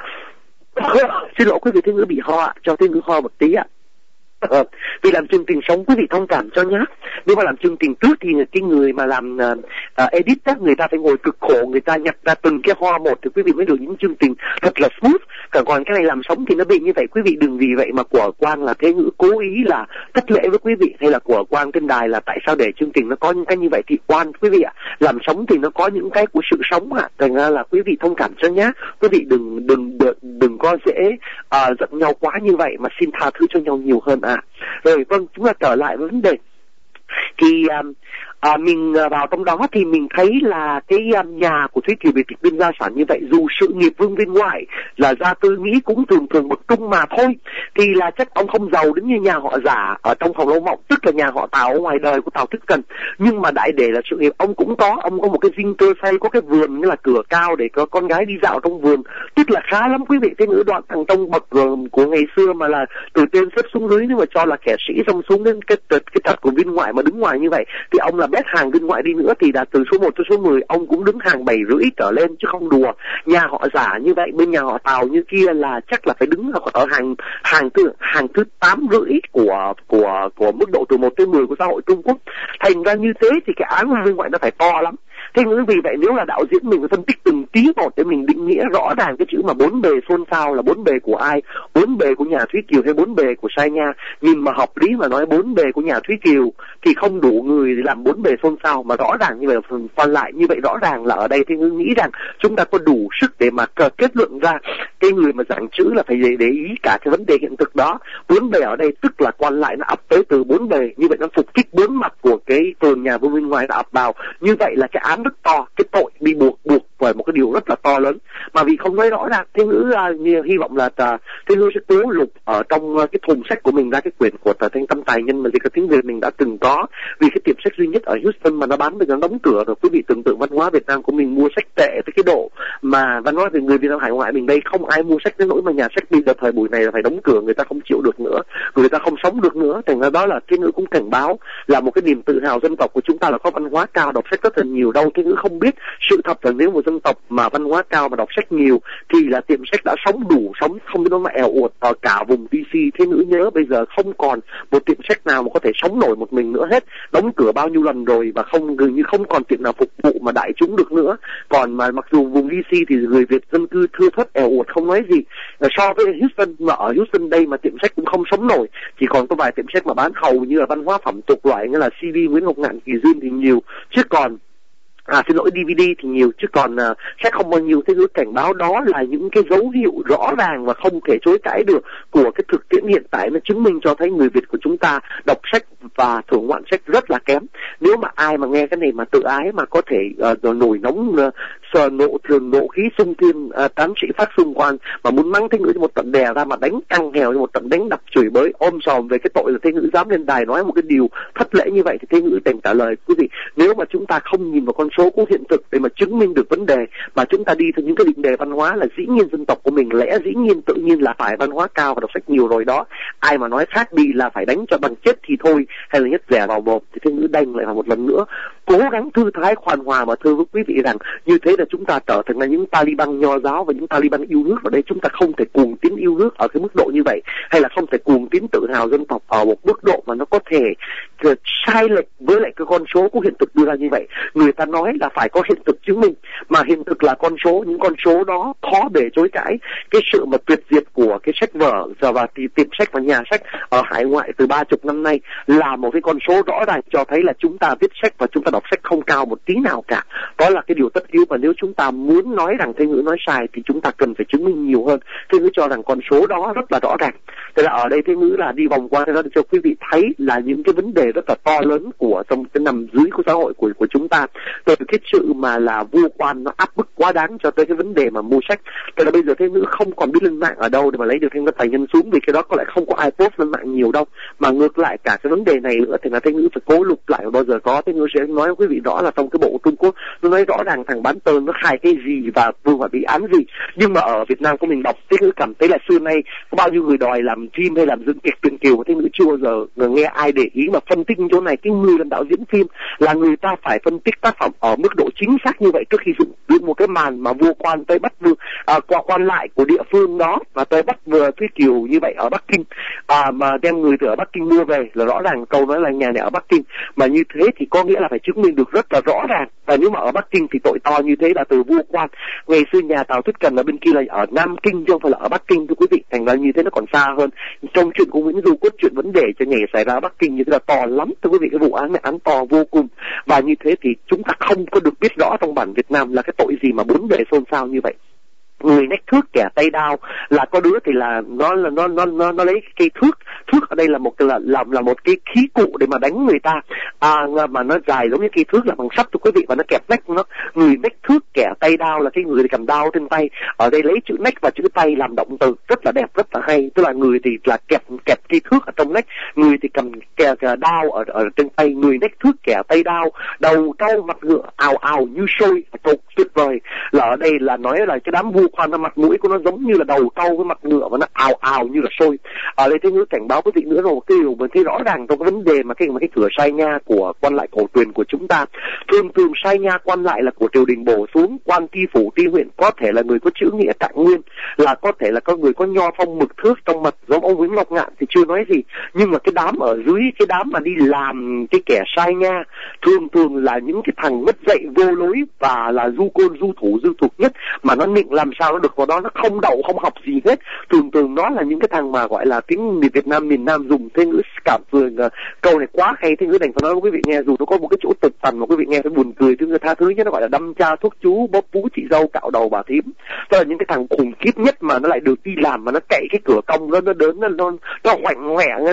Xin lỗi quý vị, Thiên Ngữ bị ho ạ, cho Thiên Ngữ ho một tí ạ. Vì làm chương trình sống quý vị thông cảm cho nhé. Nếu mà làm chương trình trước thì cái người mà làm edit đó, người ta phải ngồi cực khổ, người ta nhặt ra từng cái ho một thì quý vị mới được những chương trình thật là smooth. Còn cái này làm sống thì nó bị như vậy. Quý vị đừng vì vậy mà của Quang là Thế Ngữ cố ý là thất lễ với quý vị, hay là của Quang trên đài là tại sao để chương trình nó có những cái như vậy. Thì Quang quý vị ạ, làm sống thì nó có những cái của sự sống ạ. Thành ra là quý vị thông cảm cho nhé. Quý vị đừng có dễ giận nhau quá như vậy, mà xin tha thứ cho nhau nhiều hơn ạ. Rồi vâng, chúng ta trở lại với vấn đề. Thì mình vào trong đó thì mình thấy là cái nhà của Thúy Kiều bị tịch biên gia sản như vậy, dù sự nghiệp Vương Viên Ngoại là gia tư nghĩ cũng thường bậc trung mà thôi, thì là chắc ông không giàu đến như nhà họ Giả ở trong Hồng Lâu Mộng, tức là nhà họ Tào ở ngoài đời của Tào Thuyết Cần. Nhưng mà đại để là sự nghiệp ông cũng có, ông có một cái dinh cơ xây, có cái vườn như là cửa cao để có con gái đi dạo trong vườn, tức là khá lắm quý vị. Cái ngữ đoạn thằng trong bậc của ngày xưa mà là từ trên xếp xuống dưới, nếu mà cho là kẻ sĩ xong xuống đến cái thật của Viên Ngoại mà đứng ngoài như vậy thì ông là bét hàng Viên Ngoại đi nữa thì là từ số 1 tới số 10 ông cũng đứng hàng 7 rưỡi trở lên chứ không đùa. Nhà họ Giả như vậy, bên nhà họ Tào như kia là chắc là phải đứng ở hàng thứ 8 rưỡi của mức độ từ 1 tới 10 của xã hội Trung Quốc. Thành ra như thế thì cái án của Viên Ngoại nó phải to lắm. Thế nhưng vì vậy nếu là đạo diễn mình phải phân tích từng tí một để mình định nghĩa rõ ràng cái chữ mà 4 bề xôn xao là 4 bề của ai, 4 bề của nhà Thúy Kiều hay 4 bề của Sai Nha. Nhìn mà hợp lý mà nói 4 bề của nhà Thúy Kiều thì không đủ người để làm 4 bề xôn xao, mà rõ ràng như vậy còn lại như vậy rõ ràng là ở đây thì nghĩ rằng chúng ta có đủ sức để mà kết luận ra cái người mà giảng chữ là phải để ý cả cái vấn đề hiện thực đó. 4 bề ở đây tức là quan lại nó ập tới từ 4 bề, như vậy nó phục kích 4 mặt của cái tường nhà Vương Viên Ngoại đã ập vào. Như vậy là cái án rất to, cái tội bị buộc vời, một cái điều rất là to lớn mà vì không nói rõ ràng. Thế ngữ hy vọng là Thế ngữ sẽ cố lục ở trong cái thùng sách của mình ra cái quyển của Thanh Tâm Tài Nhân mà dịch ra tiếng Việt mình đã từng có, vì cái tiệm sách duy nhất ở Houston mà nó bán bây giờ đóng cửa rồi. Quý vị tưởng tượng văn hóa Việt Nam của mình mua sách tệ tới cái độ mà văn hóa về người Việt Nam hải ngoại mình đây không ai mua sách đến nỗi mà nhà sách bây giờ thời buổi này là phải đóng cửa, người ta không chịu được nữa, người ta không sống được nữa. Thành ra đó là Thế ngữ cũng cảnh báo là một cái niềm tự hào dân tộc của chúng ta là có văn hóa cao, đọc sách rất là nhiều. Đâu Thế ngữ không biết sự thật là nếu một dân tộc mà văn hóa cao mà đọc sách nhiều thì là tiệm sách đã sống đủ, sống không biết nó mà eo uột ở cả vùng DC. Thế ngữ nhớ bây giờ không còn một tiệm sách nào mà có thể sống nổi một mình nữa hết, đóng cửa bao nhiêu lần rồi và gần như không còn tiệm nào phục vụ mà đại chúng được nữa. Còn mà mặc dù vùng DC thì người Việt dân cư thưa thớt eo uột không nói gì so với Houston, mà ở Houston đây mà tiệm sách cũng không sống nổi, chỉ còn có vài tiệm sách mà bán hầu như là văn hóa phẩm tục loại như là CD Nguyễn Ngọc Ngạn, Kỳ Duyên thì nhiều, chứ còn xin lỗi DVD thì nhiều, chứ còn sách không bao nhiêu. Thế ngữ cảnh báo đó là những cái dấu hiệu rõ ràng và không thể chối cãi được của cái thực tiễn hiện tại, nó chứng minh cho thấy người Việt của chúng ta đọc sách và thưởng ngoạn sách rất là kém. Nếu mà ai mà nghe cái này mà tự ái mà có thể nổi nóng nộ khí xung thiên, tán sĩ phát xung quan mà muốn mắng Thế ngữ cho một trận đè ra mà đánh căng nghèo cho một trận đánh đập chửi bới ôm sòm về cái tội là Thế ngữ dám lên đài nói một cái điều thất lễ như vậy, thì Thế ngữ đành trả lời quý vị, nếu mà chúng ta không nhìn vào con số của hiện thực để mà chứng minh được vấn đề mà chúng ta đi theo những cái định đề văn hóa là dĩ nhiên dân tộc của mình lẽ dĩ nhiên tự nhiên là phải văn hóa cao và đọc sách nhiều rồi đó, ai mà nói khác đi là phải đánh cho bằng chết thì thôi, hay là nhất rẻ vào mồm, thì Thế ngữ đành lại một lần nữa cố gắng thư thái khoan hòa mà thưa với quý vị rằng như thế là chúng ta trở thành là những Taliban nho giáo và những Taliban yêu nước. Ở đây chúng ta không thể cuồng tín yêu nước ở cái mức độ như vậy, hay là không thể cuồng tín tự hào dân tộc ở một mức độ mà nó có thể sai lệch với lại cái con số của hiện thực đưa ra như vậy. Người ta nói là phải có hiện thực chứng minh, mà hiện thực là con số, những con số đó khó để chối cãi. Cái sự mà tuyệt diệt của cái sách vở và tiệm sách và nhà sách ở hải ngoại từ 30 năm nay là một cái con số rõ ràng cho thấy là chúng ta viết sách và chúng ta đọc sách không cao một tí nào cả. Đó là cái điều tất yếu, và nếu chúng ta muốn nói rằng Thế ngữ nói sai thì chúng ta cần phải chứng minh nhiều hơn. Thế ngữ cho rằng con số đó rất là rõ ràng. Thế là ở đây Thế ngữ là đi vòng qua thế đó để cho quý vị thấy là những cái vấn đề rất là to lớn của trong cái nằm dưới của xã hội của chúng ta, từ cái sự mà là vua quan nó áp bức quá đáng cho tới cái vấn đề mà mua sách. Thế là bây giờ Thế ngữ không còn biết lên mạng ở đâu để mà lấy được thêm cái tài nhân xuống, vì cái đó có lẽ không có ai post lên mạng nhiều đâu, mà ngược lại cả cái vấn đề này nữa thì là Thế ngữ phải cố lục lại, và bao giờ có Thế ngữ sẽ nói với quý vị rõ là trong cái bộ Trung Quốc nó nói rõ ràng thằng bán tơn nó khai cái gì và Vương phải bị án gì. Nhưng mà ở Việt Nam của mình đọc Thế ngữ cảm thấy là xưa nay có bao nhiêu người đòi làm phim hay làm dựng kịch truyện kiều mà Thế ngữ chưa bao giờ nghe ai để ý mà phân tích chỗ này. Cái người làm đạo diễn phim là người ta phải phân tích tác phẩm ở mức độ chính xác như vậy trước khi dựng một cái màn mà vua quan tới bắt vương quan lại của địa phương đó mà tới bắt vừa Thúy Kiều như vậy ở Bắc Kinh, mà đem người từ ở Bắc Kinh mua về là rõ ràng câu nói là nhà này ở Bắc Kinh, mà như thế thì có nghĩa là phải chứng minh được rất là rõ ràng. Và nếu mà ở Bắc Kinh thì tội to như thế là từ vua quan. Ngày xưa nhà Tào Thất Cần ở bên kia là ở Nam Kinh chứ không phải là ở Bắc Kinh thưa quý vị, thành ra như thế nó còn xa hơn. Trong chuyện của Nguyễn Du cốt truyện vấn đề cho nhảy xảy ra ở Bắc Kinh như thế là to lắm thưa quý vị, cái vụ án này án to vô cùng. Và như thế thì chúng ta không có được biết rõ trong bản Việt Nam là cái tội gì mà bốn bề xôn xao như vậy. Người nách thước kẻ tay đao, là có đứa thì là nó lấy cây thước ở đây là một một cái khí cụ để mà đánh người ta, mà nó dài giống như cây thước là bằng sắt thưa quý vị, và nó kẹp nách nó. Người nách thước kẻ tay đao là cái người thì cầm đao trên tay, ở đây lấy chữ nách và chữ tay làm động từ rất là đẹp, rất là hay. Tức là người thì là kẹp cây thước ở trong nách, người thì cầm đao ở trên tay. Người nách thước kẻ tay đao, đầu trâu mặt ngựa ào ào như sôi, tuyệt vời. Là ở đây là nói là cái đám vua quan, mặt mũi của nó giống như là đầu trâu với mặt ngựa và nó ào ào như là sôi. Ở đây Thế ngữ cảnh báo quý vị nữa rồi, cái điều mình thấy rõ ràng trong cái vấn đề mà cái cửa sai nha của quan lại cổ truyền của chúng ta. Thường sai nha quan lại là của triều đình bổ xuống, quan ti phủ ti huyện có thể là người có chữ nghĩa trạng nguyên, là có thể là có người có nho phong mực thước trong mặt giống ông Nguyễn Ngọc Ngạn thì chưa nói gì. Nhưng mà cái đám ở dưới, cái đám mà đi làm cái kẻ sai nha thường là những cái thằng mất dạy vô lối và là du côn du thủ dư thuộc nhất, mà nó định làm sao nó được vào đó, nó không đậu không học gì hết. Thường nó là những cái thằng mà gọi là tiếng Việt Nam miền Nam dùng. Thế ngữ cảm thường câu này quá hay, Thế ngữ đành phải nói với quý vị nghe, dù nó có một cái chỗ tật tần mà quý vị nghe phải buồn cười chứ người tha thứ nhé. Nó gọi là đâm cha thuốc chú, bóp pú chị dâu, cạo đầu bà thím. Đó là những cái thằng khủng khiếp nhất mà nó lại được đi làm mà nó cậy cái cửa cong nó hoành hoẹ, nghĩa là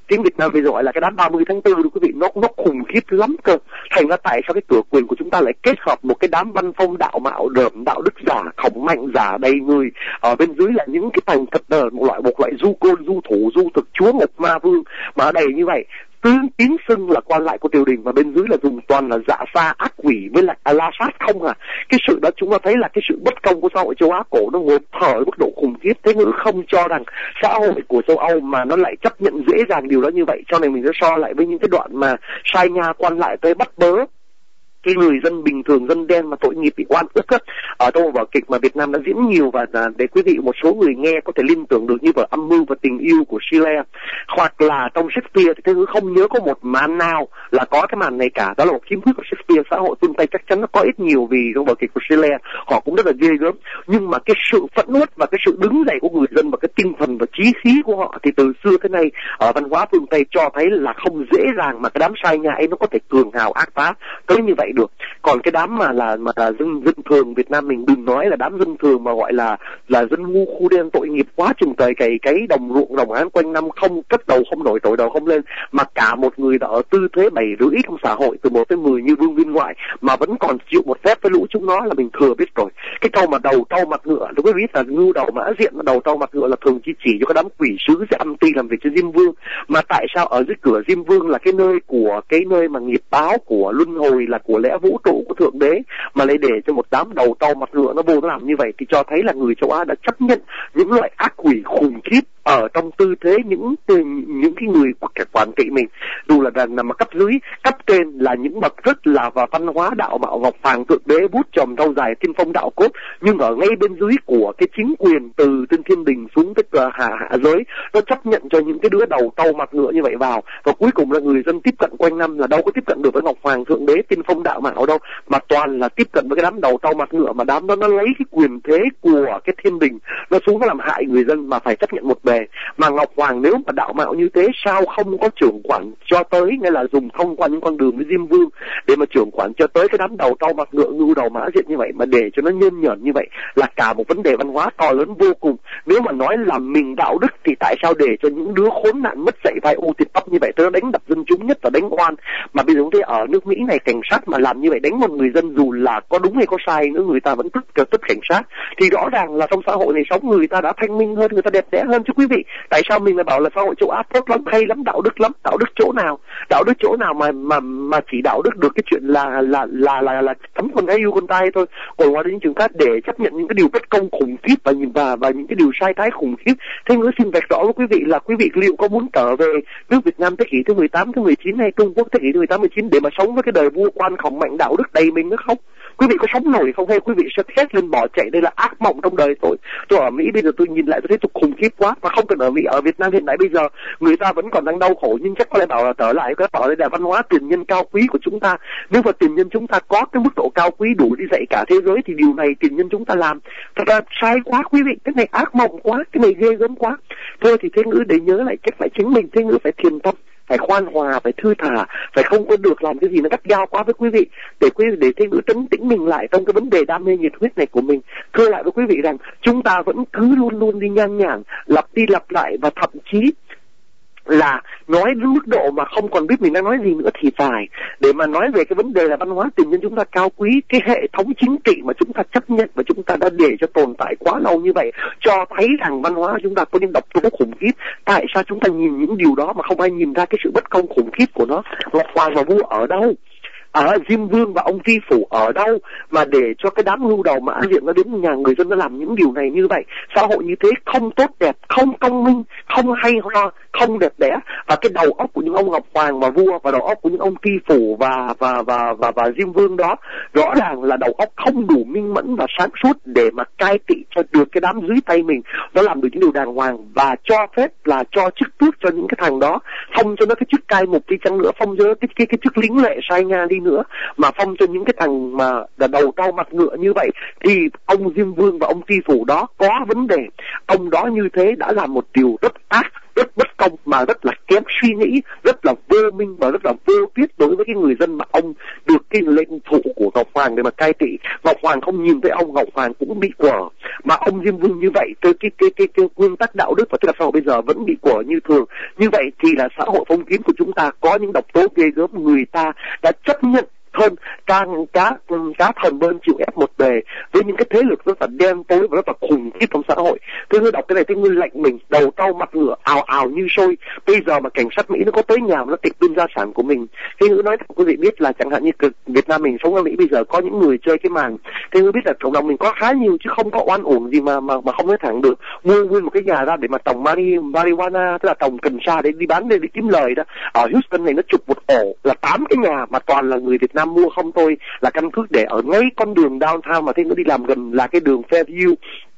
tiếng Việt Nam bây giờ gọi là cái đám 30 tháng 4 quý vị, nó khủng khiếp lắm cơ. Thành ra tại sao cái cửa quyền của chúng ta lại kết hợp một cái đám văn phong đạo mạo đờm đạo đức giả, khổng mạnh giả đầy người, ở bên dưới là những cái thành thật đờn, một loại du côn, du thủ, du thực, chúa ngục ma vương mà ở đầy như vậy. Tiếng xưng là quan lại của triều đình, và bên dưới là dùng toàn là dạ sa ác quỷ với lại la sát không à. Cái sự đó chúng ta thấy là cái sự bất công của xã hội châu Á cổ nó ngột thở mức độ khủng khiếp. Thế ngữ không cho rằng xã hội của châu Âu mà nó lại chấp nhận dễ dàng điều đó như vậy. Cho nên mình sẽ so lại với những cái đoạn mà sai nha quan lại tới bắt bớ cái người dân bình thường, dân đen mà tội nghiệp bị oan ức á, ở trong một vở kịch mà Việt Nam đã diễn nhiều, và để quý vị một số người nghe có thể liên tưởng được như vở Âm mưu và tình yêu của Shelley, hoặc là trong Shakespeare thì tôi không nhớ có một màn nào là có cái màn này cả. Đó là một khiếm khuyết của Shakespeare. Xã hội phương Tây chắc chắn nó có ít nhiều, vì trong vở kịch của Shelley họ cũng rất là ghê gớm, nhưng mà cái sự phẫn uất và cái sự đứng dậy của người dân và cái tinh thần và chí khí của họ thì từ xưa tới nay ở văn hóa phương Tây cho thấy là không dễ dàng mà cái đám sai nha ấy nó có thể cường hào ác bá tới như vậy được. Còn cái đám mà dân thường Việt Nam mình, đừng nói là đám dân thường mà gọi là dân ngu khu đen tội nghiệp quá chừng trời, cày cấy đồng ruộng đồng án quanh năm, không cất đầu không nổi, trội đầu không lên, mà cả một người đã ở tư thế 7 rưỡi trong xã hội từ 1 tới 10 như Vương Viên Ngoại mà vẫn còn chịu một phép với lũ chúng nó là mình thừa biết rồi. Cái câu mà đầu trâu mặt ngựa, đúng quý vị, là ngưu đầu mã diện, mà đầu trâu mặt ngựa là thường chỉ cho cái đám quỷ sứ sẽ âm ty làm việc cho Diêm Vương. Mà tại sao ở dưới cửa Diêm Vương là cái nơi mà nghiệp báo của luân hồi, là của lẽ vũ trụ của thượng đế, mà lại để cho một đám đầu trâu mặt ngựa nó vô nó làm như vậy, thì cho thấy là người châu Á đã chấp nhận những loại ác quỷ khủng khiếp ở trong tư thế những cái người quản trị mình, dù là nằm ở cấp dưới, cấp trên là những bậc rất là và văn hóa đạo mạo ngọc hoàng thượng đế bút chòm râu dài tiên phong đạo cốt, nhưng ở ngay bên dưới của cái chính quyền từ trên thiên đình xuống tới hạ giới, nó chấp nhận cho những cái đứa đầu trâu mặt ngựa như vậy vào, và cuối cùng là người dân tiếp cận quanh năm là đâu có tiếp cận được với ngọc hoàng thượng đế tiên phong đạo mạo đâu, mà toàn là tiếp cận với cái đám đầu trâu mặt ngựa, mà đám đó nó lấy cái quyền thế của cái thiên đình nó xuống nó làm hại người dân mà phải chấp nhận một bề. Mà Ngọc Hoàng nếu mà đạo mạo như thế sao không có trưởng quản cho tới, nghĩa là dùng thông qua những con đường với Diêm Vương để mà trưởng quản cho tới cái đám đầu trâu mặt ngựa ngưu đầu mã diện như vậy, mà để cho nó nhơn nhởn như vậy là cả một vấn đề văn hóa to lớn vô cùng. Nếu mà nói là mình đạo đức thì tại sao để cho những đứa khốn nạn mất dạy vai u thịt bắp như vậy, nó đánh đập dân chúng, nhất là đánh oan. Mà bây giờ chúng thấy ở nước Mỹ này, cảnh sát mà làm như vậy đánh một người dân dù là có đúng hay có sai nữa, người ta vẫn tức cảnh sát, thì rõ ràng là trong xã hội này sống người ta đã thanh minh hơn, người ta đẹp đẽ hơn chứ quý vị. Tại sao mình lại bảo là xã hội châu Á tốt lắm, hay lắm, đạo đức lắm? Đạo đức chỗ nào? Đạo đức chỗ nào mà chỉ đạo đức được cái chuyện là cấm con gái yêu con trai thôi. Còn ngoài đến chúng ta để chấp nhận những cái điều bất công khủng khiếp và những cái điều sai trái khủng khiếp. Thế nữa xin vạch rõ với quý vị là quý vị liệu có muốn trở về nước Việt Nam thế kỷ thứ 18, thứ 19 hay Trung Quốc thế kỷ thứ 18, 19 để mà sống với cái đời vua quan khổng mạnh đạo đức đầy mình nữa không? Quý vị có sống nổi không, hay quý vị sẽ thét lên bỏ chạy? Đây là ác mộng trong đời tôi. Tôi ở Mỹ bây giờ tôi nhìn lại tôi thấy tôi khủng khiếp quá. Và không cần ở Mỹ, ở Việt Nam hiện tại bây giờ người ta vẫn còn đang đau khổ, nhưng chắc có lẽ bảo là trở lại cái bảo đây là văn hóa tiền nhân cao quý của chúng ta. Nếu mà tiền nhân chúng ta có cái mức độ cao quý đủ đi dạy cả thế giới thì điều này tiền nhân chúng ta làm thật ra sai quá quý vị. Cái này ác mộng quá, cái này ghê gớm quá. Thôi thì Thế Ngữ để nhớ lại cách phải chính mình. Thế Ngữ phải thiền tâm, phải khoan hòa, phải thư thả, phải không có được làm cái gì nó gắt gao quá với quý vị, để Thế Ngữ trấn tĩnh mình lại trong cái vấn đề đam mê nhiệt huyết này của mình. Thưa lại với quý vị rằng chúng ta vẫn cứ luôn đi nhan nhản, lặp đi lặp lại, và thậm chí là nói đến mức độ mà không còn biết mình đang nói gì nữa thì phải, để mà nói về cái vấn đề là văn hóa tiền nhân chúng ta cao quý, cái hệ thống chính trị mà chúng ta chấp nhận và chúng ta đã để cho tồn tại quá lâu như vậy, cho thấy rằng văn hóa chúng ta có những độc tố khủng khiếp. Tại sao chúng ta nhìn những điều đó mà không ai nhìn ra cái sự bất công khủng khiếp của nó? Ngọc Hoàng và vua ở đâu? Diêm Vương và ông Tri Phủ ở đâu mà để cho cái đám lưu đầu mã diện nó đến nhà người dân nó làm những điều này như vậy? Xã hội như thế không tốt đẹp, không công minh, không hay ho, không đẹp đẽ. Và cái đầu óc của những ông Ngọc Hoàng và vua và đầu óc của những ông Tri Phủ và Diêm Vương đó rõ ràng là đầu óc không đủ minh mẫn và sáng suốt để mà cai trị cho được cái đám dưới tay mình nó làm được những điều đàng hoàng, và cho phép là cho chức tước cho những cái thằng đó, phong cho nó cái chức cai mục đi chăng nữa, phong cho nó cái chức lính lệ sai nha đi nữa, mà phong cho những cái thằng mà là đầu trâu mặt ngựa như vậy, thì ông Diêm Vương và ông Tri Phủ đó có vấn đề. Ông đó như thế đã làm một điều rất ác, rất bất công, mà rất là kém suy nghĩ, rất là vô minh và rất là vô tiết đối với cái người dân mà ông được cái lệnh thụ của Ngọc Hoàng để mà cai trị. Ngọc Hoàng không nhìn thấy ông, Ngọc Hoàng cũng bị quở. mà ông Diêm Vương như vậy, cái nguyên tắc đạo đức và tức là xã hội bây giờ vẫn bị của như thường. Như vậy thì là xã hội phong kiến của chúng ta có những độc tố ghê gớm, người ta đã chấp nhận hơn cá thần bơn chịu ép một bề với những cái thế lực rất là đen tối và rất là khủng khiếp trong xã hội. Thế ngươi đọc cái này, thế ngươi lạnh mình, đầu trao mặt ngửa, ào ào như sôi. Bây giờ mà cảnh sát Mỹ nó có tới nhà mà nó tịch biên gia sản của mình. Thế ngươi nói quý vị biết là chẳng hạn như Việt Nam mình sống ở Mỹ bây giờ có những người chơi cái màn. Thế ngươi biết là cộng đồng mình có khá nhiều chứ không có oan uổng gì mà không nói thẳng được. Mua nguyên một cái nhà ra để mà trồng marijuana, tức là trồng cần sa để đi bán để kiếm lời đó. Ở Houston này nó chụp một ổ là 8 cái nhà mà toàn là người Việt Nam mua không thôi, là căn cứ để ở ngay con đường downtown mà thêm nó đi làm gần là cái đường Fairview.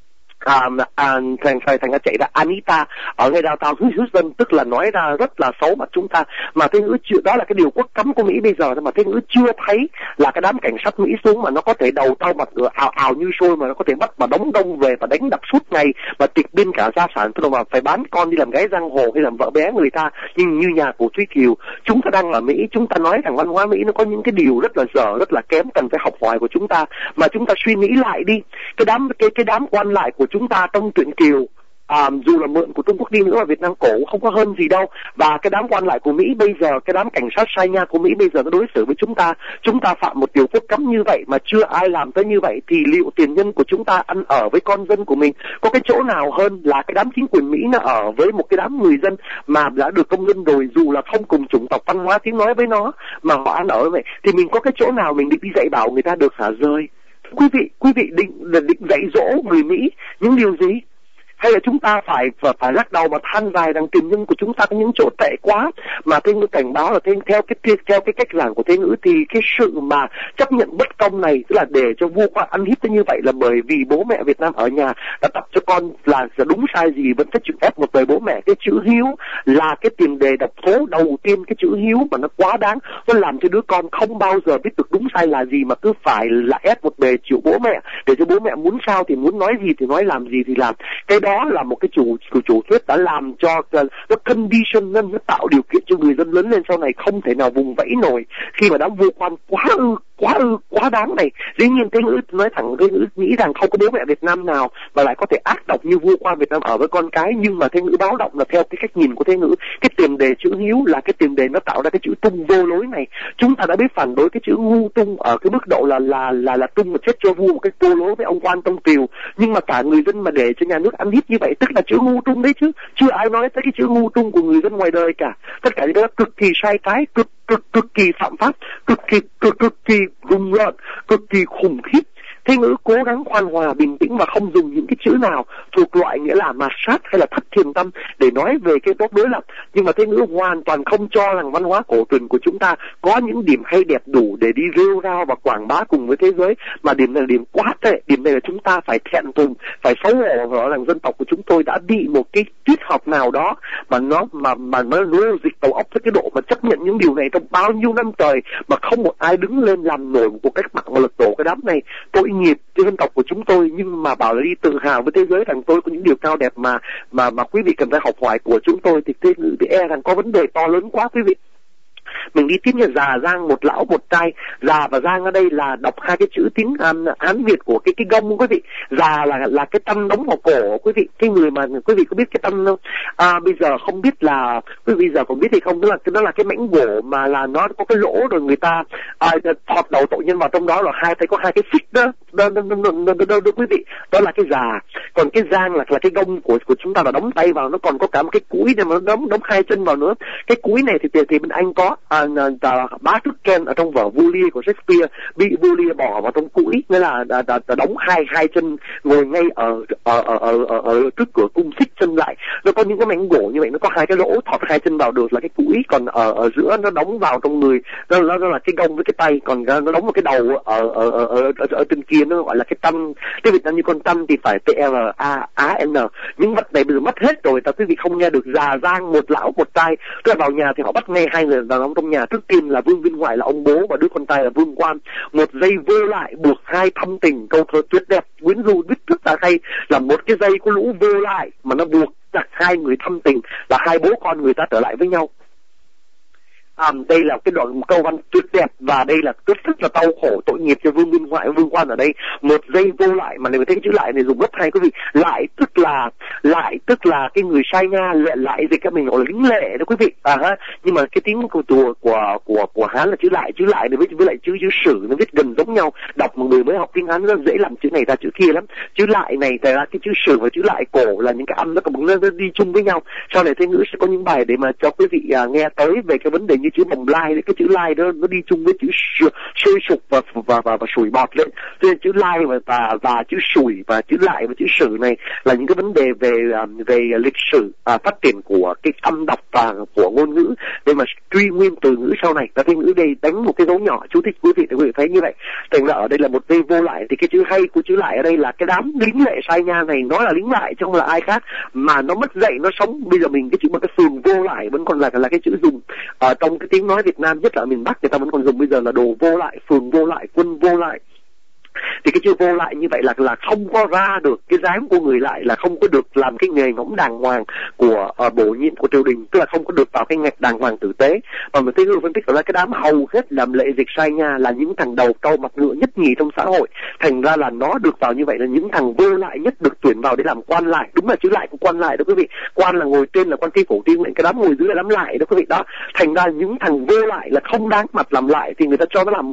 Thành ra chạy ra Anita ở ngay downtown Houston, tức là nói ra rất là xấu mặt chúng ta. Mà thế ngữ chưa, đó là cái điều quốc cấm của Mỹ bây giờ, mà thế ngữ chưa thấy là cái đám cảnh sát Mỹ xuống mà nó có thể đầu trao mặt ngựa ào ào như sôi, mà nó có thể bắt mà đóng đông về và đánh đập suốt ngày và tịch biên cả gia sản, tức là mà phải bán con đi làm gái giang hồ hay làm vợ bé người ta. Nhưng như nhà của Thúy Kiều, chúng ta đang ở Mỹ, chúng ta nói rằng văn hóa Mỹ nó có những cái điều rất là dở, rất là kém, cần phải học hỏi của chúng ta. Mà chúng ta suy nghĩ lại đi, cái đám quan lại của chúng ta trong truyện Kiều, dù là mượn của Trung Quốc đi nữa mà Việt Nam cổ không có hơn gì đâu. Và cái đám quan lại của Mỹ bây giờ, cái đám cảnh sát sai nha của Mỹ bây giờ nó đối xử với chúng ta phạm một điều quốc cấm như vậy mà chưa ai làm tới như vậy, thì liệu tiền nhân của chúng ta ăn ở với con dân của mình có cái chỗ nào hơn là cái đám chính quyền Mỹ nó ở với một cái đám người dân mà đã được công nhận rồi, dù là không cùng chủng tộc văn hóa tiếng nói với nó mà họ ăn ở vậy, thì mình có cái chỗ nào mình định đi dạy bảo người ta được hả rơi? Quý vị định dạy dỗ người Mỹ những điều gì? Hay là chúng ta phải lắc đầu mà than dài rằng tiền nhân của chúng ta có những chỗ tệ quá? Mà Thế Ngữ cảnh báo là theo cái cách giảng của Thế Ngữ thì cái sự mà chấp nhận bất công này, tức là để cho vua quan ăn hiếp như vậy, là bởi vì bố mẹ Việt Nam ở nhà đã tập cho con là đúng sai gì vẫn phải chịu ép một đời bố mẹ. Cái chữ hiếu là cái tiền đề độc tố đầu tiên, cái chữ hiếu mà nó quá đáng, nó làm cho đứa con không bao giờ biết được đúng sai là gì mà cứ phải là ép một bề chịu bố mẹ, để cho bố mẹ muốn sao thì muốn nói gì thì nói, làm gì thì làm. Cái đó là một cái chủ thuyết đã làm cho nó condition, nó tạo điều kiện cho người dân lớn lên sau này không thể nào vùng vẫy nổi khi mà đám vua quan quá đáng này. Dĩ nhiên Thế Ngữ nói thẳng, Thế Ngữ nghĩ rằng không có bố mẹ Việt Nam nào mà lại có thể ác độc như vua quan Việt Nam ở với con cái. Nhưng mà Thế Ngữ báo động là theo cái cách nhìn của Thế Ngữ, cái tiền đề chữ hiếu là cái tiền đề nó tạo ra cái chữ tung vô lối này. Chúng ta đã biết phản đối cái chữ ngu tung ở cái mức độ là tung mà chết cho vua một cái vô lối với ông quan Tông Tiều, nhưng mà cả người dân mà để cho nhà nước ăn hiếp như vậy, tức là chữ ngu tung đấy chứ. Chưa ai nói tới cái chữ ngu tung của người dân ngoài đời cả. Tất cả những cái đó cực kỳ sai trái, cực kỳ phạm pháp, cực kỳ rùng rợn, cực kỳ khủng khiếp. Thế Ngữ cố gắng khoan hòa bình tĩnh và không dùng những cái chữ nào thuộc loại nghĩa là mạt sát hay là thất thiền tâm để nói về cái tốt đối lập. Nhưng mà Thế Ngữ hoàn toàn không cho rằng văn hóa cổ truyền của chúng ta có những điểm hay đẹp đủ để đi rêu rao và quảng bá cùng với thế giới, mà điểm này là điểm quá tệ. Điểm này là chúng ta phải thẹn thùng, phải xấu hổ rằng dân tộc của chúng tôi đã bị một cái triết học nào đó mà nó dịch đầu óc tới cái độ mà chấp nhận những điều này trong bao nhiêu năm trời mà không một ai đứng lên làm nổi một cuộc cách mạng mà lật đổ cái đám này. Tội nghiệp cho dân tộc của chúng tôi, nhưng mà bảo là đi tự hào với thế giới rằng tôi có những điều cao đẹp mà quý vị cần phải học hỏi của chúng tôi, thì Thế Ngữ rằng có vấn đề to lớn quá quý vị. Mình đi tiếp như già Giang một lão một trai. Già và Giang ở đây là đọc hai cái chữ tiếng Hán Việt của cái gông quý vị. Già là cái tăm đóng vào cổ quý vị. Cái người mà quý vị có biết cái tăm không? Bây giờ không biết là quý vị giờ còn biết thì không, đó là cái mảnh gỗ mà là nó có cái lỗ rồi người ta thọt đầu tội nhân vào trong đó, là có hai cái phích đó quý vị. Đó là cái già. Còn cái Giang là cái gông của chúng ta là đóng tay vào, nó còn có cả một cái cúi để mà nó đóng hai chân vào nữa. Cái cúi này thì bên Anh có bá tước Ken ở trong vở Vua Lear của Shakespeare bị Vua Lear bỏ vào trong cũi, nghĩa là đóng hai chân, ngồi ngay ở trước cửa cung xích chân lại. Nó có những cái mảnh gỗ như vậy, nó có hai cái lỗ thọt hai chân vào được là cái cũi, còn ở giữa nó đóng vào trong người, đó là cái gông với cái tay, còn nó đóng vào cái đầu ở trên kia, nó gọi là cái tăm. Cái Việt Nam như con tăm thì phải TRAAN. Những vật này bây giờ mất hết rồi, quý vị không nghe được. Già Giang một lão một trai, tức là vào nhà thì họ bắt ngay hai người đàn ông trong nhà. Trước tiên là Vương Viên Ngoại là ông bố và đứa con trai là Vương Quan. Một dây vơ lại buộc hai thâm tình, câu thơ tuyệt đẹp quyến rũ biết rất là hay, là một cái dây có lũ vơ lại mà nó buộc chặt hai người thâm tình, là hai bố con người ta trở lại với nhau. Đây là cái đoạn câu văn tuyệt đẹp, và đây là rất là đau khổ tội nghiệp cho Vương Viên Ngoại, Vương Quan ở đây. Một giây vô lại, mà nếu thấy cái chữ lại này dùng rất hay quý vị. Lại tức là cái người sai nha, lại dịch các mình gọi là lính lệ đó quý vị. Nhưng mà cái tiếng của Hán là chữ lại này với lại chữ sử nó viết gần giống nhau. Đọc một người mới học tiếng Hán rất dễ làm chữ này ra chữ kia lắm. Chữ lại này tại ra cái chữ sử và chữ lại cổ là những cái âm nó đi chung với nhau. Sau này Thế Ngữ sẽ có những bài để mà cho quý vị nghe tới về cái vấn đề như chữ bồng lai, cái chữ lai đó nó đi chung với chữ sôi sục và sủi bọt lên. Cho nên chữ lai và chữ sủi và chữ lại và chữ sử này là những cái vấn đề về lịch sử phát triển của cái âm đọc và của ngôn ngữ để mà truy nguyên từ ngữ sau này. Và Thế Ngữ đây đánh một cái dấu nhỏ chú thích quý vị để quý vị thấy như vậy. Thành ra ở đây là một giây vô lại, thì cái chữ hay của chữ lại ở đây là cái đám lính lệ sai nha này nó là lính lại chứ không là ai khác, mà nó mất dạy nó sống. Bây giờ mình cái chữ mà cái phường vô lại vẫn còn là cái chữ dùng ở trong cái tiếng nói Việt Nam, nhất là ở miền Bắc người ta vẫn còn dùng bây giờ là đồ vô lại, phường vô lại, quân vô lại. Thì cái chữ vô lại như vậy là không có ra được cái dáng của người lại, là không có được làm cái nghề ngỗng đàng hoàng của bổ nhiệm của triều đình, tức là không có được vào cái ngạch đàng hoàng tử tế. Và mình thấy người phân tích là cái đám hầu hết làm lệ dịch sai nha là những thằng đầu trâu mặt ngựa nhất nhì trong xã hội, thành ra là nó được vào như vậy là những thằng vô lại nhất được tuyển vào để làm quan lại. Đúng là chữ lại của quan lại đó quý vị, quan là ngồi trên là quan tri phủ tiên lệnh, cái đám ngồi dưới là đám lại đó quý vị đó. Thành ra những thằng vô lại là không đáng mặt làm lại thì người ta cho nó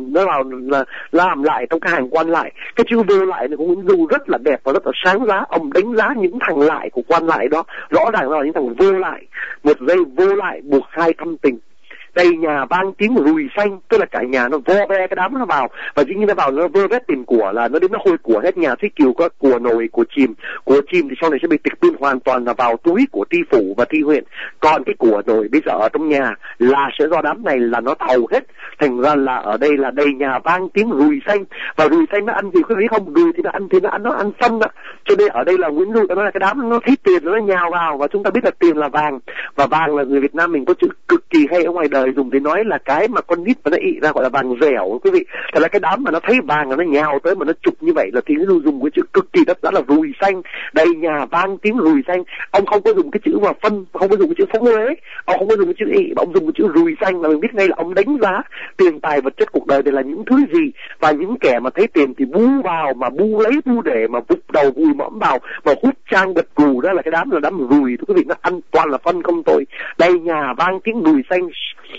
làm lại trong cái hàng quan lại. Cái chữ vô lại này của Nguyễn Du rất là đẹp và rất là sáng giá. Ông đánh giá những thằng lại của quan lại đó rõ ràng là những thằng vô lại. Một giây vô lại buộc hai thâm tình, đầy nhà vang tiếng rùi xanh, tức là cả nhà nó vo ve cái đám nó vào, và dĩ nhiên nó vào nó vơ vét tiền của, là nó đến nó hôi của hết nhà. Thúy Kiều có của nồi của chìm thì sau này sẽ bị tịch biên hoàn toàn là vào túi của tri phủ và tri huyện. Còn cái của nồi bây giờ ở trong nhà là sẽ do đám này là nó thầu hết. Thành ra là ở đây là đầy nhà vang tiếng rùi xanh, và rùi xanh nó ăn gì quý vị không? Rùi thì nó ăn xâm đó. Cho nên ở đây là Nguyễn Du nói là cái đám nó thấy tiền nó nhào vào, và chúng ta biết là tiền là vàng, và vàng là người Việt Nam mình có chữ cực kỳ hay ở ngoài đời dùng để nói là cái mà con nít mà nó ị ra gọi là vàng dẻo quý vị. Thật là cái đám mà nó thấy vàng nó nhào tới mà nó chụp như vậy là thì nó dùng cái chữ cực kỳ đất, đó là rùi xanh, đầy nhà vang tiếng rùi xanh. Ông không có dùng cái chữ mà phân, không có dùng cái chữ phóng huế, ông không có dùng cái chữ ị, mà ông dùng cái chữ rùi xanh là mình biết ngay là ông đánh giá tiền tài vật chất cuộc đời này là những thứ gì, và những kẻ mà thấy tiền thì bu vào, mà bu lấy bu để mà vụt đầu vùi mõm vào mà hút trang gật gù, đó là cái đám rùi. Thưa quý vị, nó ăn toàn là phân không tội. Đầy nhà vang tiếng rùi xanh.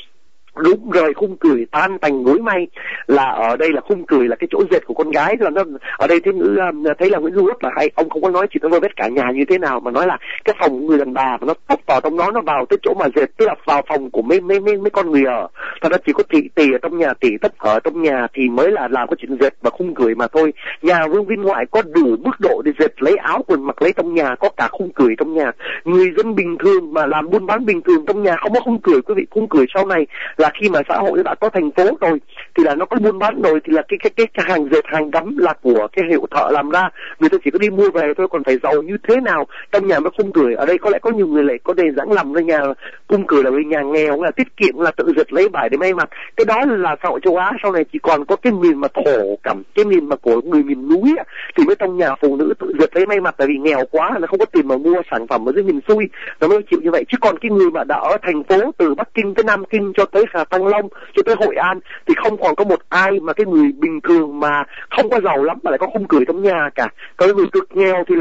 Đúng rồi, khung cười tan tành gối may, là ở đây là khung cười là cái chỗ dệt của con gái. Là nó ở đây Thế Ngữ thấy là Nguyễn Du rất là hay, ông không có nói chỉ nó vơ vét cả nhà như thế nào, mà nói là cái phòng của người đàn bà mà nó tóc vào trong đó, nó vào tới chỗ mà dệt, tức là vào phòng của mấy con người ở. Thật ra chỉ có tỷ ở trong nhà, tỷ tất ở trong nhà thì mới là làm cái chuyện dệt và khung cười mà thôi. Nhà Vương Viên Ngoại có đủ mức độ để dệt lấy áo quần mặc lấy trong nhà, có cả khung cười trong nhà. Người dân bình thường mà làm buôn bán bình thường trong nhà không có khung cười quý vị. Khung cười sau này là khi mà xã hội đã có thành phố rồi thì là nó có buôn bán rồi, thì là cái hàng dệt hàng gấm là của cái hiệu thợ làm ra, người ta chỉ có đi mua về thôi, còn phải giàu như thế nào trong nhà mới khung cười. Ở đây có lẽ có nhiều người lại có đề giảng lầm ra nhà khung cười là vì nhà nghèo, là tiết kiệm, là tự dệt lấy vải để may mặc. Cái đó là xã hội châu Á. Sau này chỉ còn có cái miền mà thổ cẩm, cái miền mà của người miền núi thì mới trong nhà phụ nữ tự dệt lấy may mặc, tại vì nghèo quá nó không có tiền mà mua sản phẩm ở dưới miền xuôi, nó mới chịu như vậy. Chứ còn cái người mà đã ở thành phố từ Bắc Kinh tới Nam Kinh cho tới Tăng Long cho tới Hội An thì không còn có một ai mà cái người bình thường mà không có giàu lắm mà lại có khung cười trong nhà cả. Cái người cực nghèo thì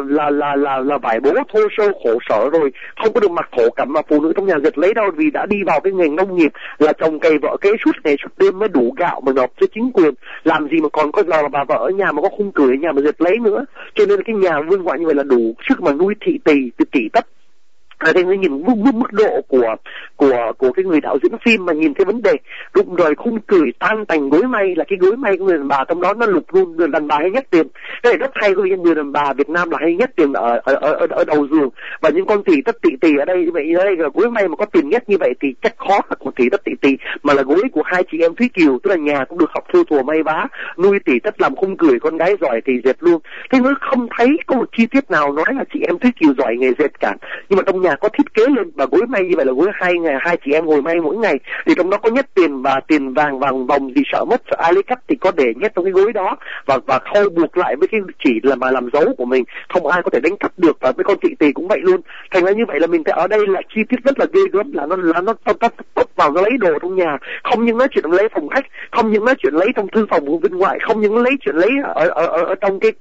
là vải bố thô sơ khổ sở rồi, không có được mặc thổ cẩm mà phụ nữ trong nhà dệt lấy đâu, vì đã đi vào cái ngành nông nghiệp là chồng cày vợ kế suốt ngày suốt đêm mới đủ gạo mà nộp cho chính quyền, làm gì mà còn có giờ bà vợ ở nhà mà có khung cười ở nhà mà dệt lấy nữa. Cho nên cái nhà Vương Ngoại như vậy là đủ sức mà nuôi thị tỷ tất. Ở đây mới nhìn mức độ của cái người đạo diễn phim mà nhìn cái vấn đề. Đúng rồi, khung cười tan tành gối may là cái gối may của người đàn bà, trong đó nó lục luôn người đàn bà hay nhất tiền. Cái này rất hay, của người đàn bà Việt Nam là hay nhất tiền ở đầu giường, và những con tỷ tất tỷ ở đây vậy đây là gối may mà có tiền nhất như vậy thì chắc khó là của tỷ tất tỷ mà là gối của hai chị em Thúy Kiều, tức là nhà cũng được học thêu thùa may vá, nuôi tỷ tất làm khung cười, con gái giỏi thì dệt luôn. Thế nhưng không thấy có một chi tiết nào nói là chị em Thúy Kiều giỏi nghề dệt cả, nhưng mà trong nhà có thiết kế lên và gối may như vậy là gối hai chị em ngồi may mỗi ngày, thì trong đó có nhét tiền và tiền vàng vòng gì sợ mất, sợ ai lấy cắp thì có để nhét trong cái gối đó và khâu buộc lại với cái chỉ là làm dấu của mình, không ai có thể đánh cắp được. Và với con chị Tỳ cũng vậy luôn. Thành ra như vậy là mình thấy ở đây là chi tiết rất là ghê gớm, là nó tốc vào nó lấy đồ trong nhà, không những nói chuyện lấy phòng khách, không những nói chuyện lấy trong thư phòng của bên ngoại, không những lấy chuyện lấy ở trong cái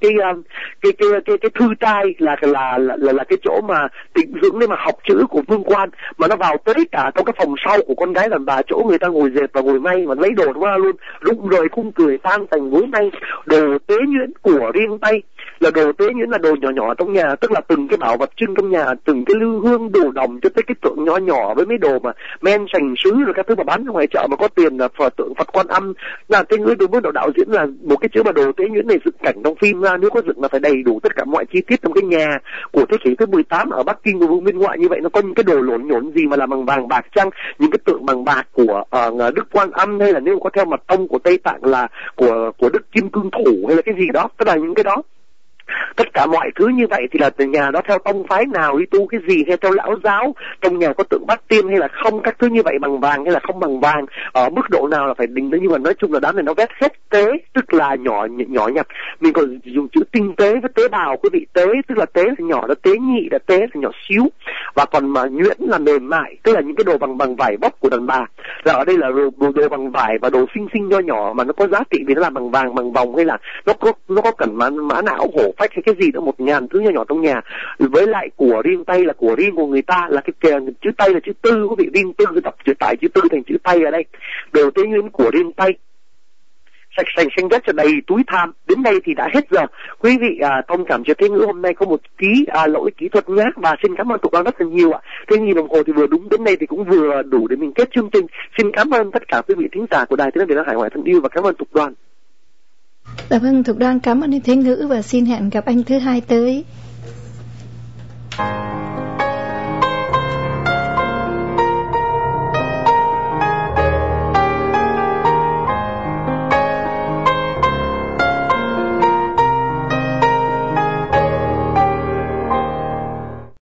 thư trai là cái chỗ mà tịnh dưỡng để mà học chữ của vương quan, mà nó vào tới cả trong cái phòng sau của con gái đàn bà, chỗ người ta ngồi dệt và ngồi may, mà lấy đồ ra luôn, rụng rời khung cười tan thành gối may, đồ tế nhuyễn của riêng tay. Là đồ tế nhuyễn là đồ nhỏ trong nhà, tức là từng cái bảo vật trưng trong nhà, từng cái lư hương đồ đồng cho tới cái tượng nhỏ với mấy đồ mà men sành sứ rồi các thứ mà bán ở ngoài chợ mà có tiền, là tượng Phật Quan Âm. Là cái người đối với đạo diễn là một cái chữ mà đồ tế nhuyễn này dựng cảnh trong phim ra, nếu có dựng là phải đầy đủ tất cả mọi chi tiết trong cái nhà của thế kỷ thứ 18 ở Bắc Kinh của vương bên ngoại như vậy. Nó có những cái đồ lộn nhổn gì mà là bằng vàng bạc chăng, những cái tượng bằng bạc của Đức Quan Âm, hay là nếu có theo mật tông của Tây Tạng là của Đức Kim Cương Thủ hay là cái gì đó, tức là những cái đó. Tất cả mọi thứ như vậy thì là nhà đó theo tông phái nào, đi tu cái gì, hay theo lão giáo, trong nhà có tượng Bát Tiên hay là không, các thứ như vậy bằng vàng hay là không bằng vàng, ở mức độ nào là phải định tới. Nhưng mà nói chung là đám này nó vét hết tế, tức là nhỏ nhặt. Mình còn dùng chữ tinh tế với tế bào, quý vị. Tế tức là tế là nhỏ, là tế nhị, là tế là nhỏ xíu, và còn mà nhuyễn là mềm mại, tức là những cái đồ bằng vải bóc của đàn bà. Là ở đây là đồ bằng vải và đồ xinh nho nhỏ mà nó có giá trị vì nó làm bằng vàng, bằng vòng, hay là nó có cần mã não hổ phách hay cái gì đó, 1000 thứ nhỏ trong nhà. Với lại của riêng tay là của riêng của người ta, là cái chữ tay là chữ tư, quý vị. Riêng tư đọc chữ tại chữ tư thành chữ tay ở đây. Đồ tế nhuyễn của riêng tay, sạch sành xanh đất cho đầy túi tham. Đến đây thì đã hết giờ. Quý vị thông cảm cho Thế Ngữ hôm nay có một tí lỗi kỹ thuật nhé, và xin cảm ơn tụi con rất là nhiều ạ. Thế nghìn đồng hồ thì vừa đúng, đến đây thì cũng vừa đủ để mình kết chương trình. Xin cảm ơn tất cả quý vị thính giả của Đài Tiếng nói Việt Nam Hải Ngoại thân yêu, và cảm ơn Thục Đoan. Dạ vâng, Thục Đoan cảm ơn Thế Ngữ và xin hẹn gặp anh thứ hai tới.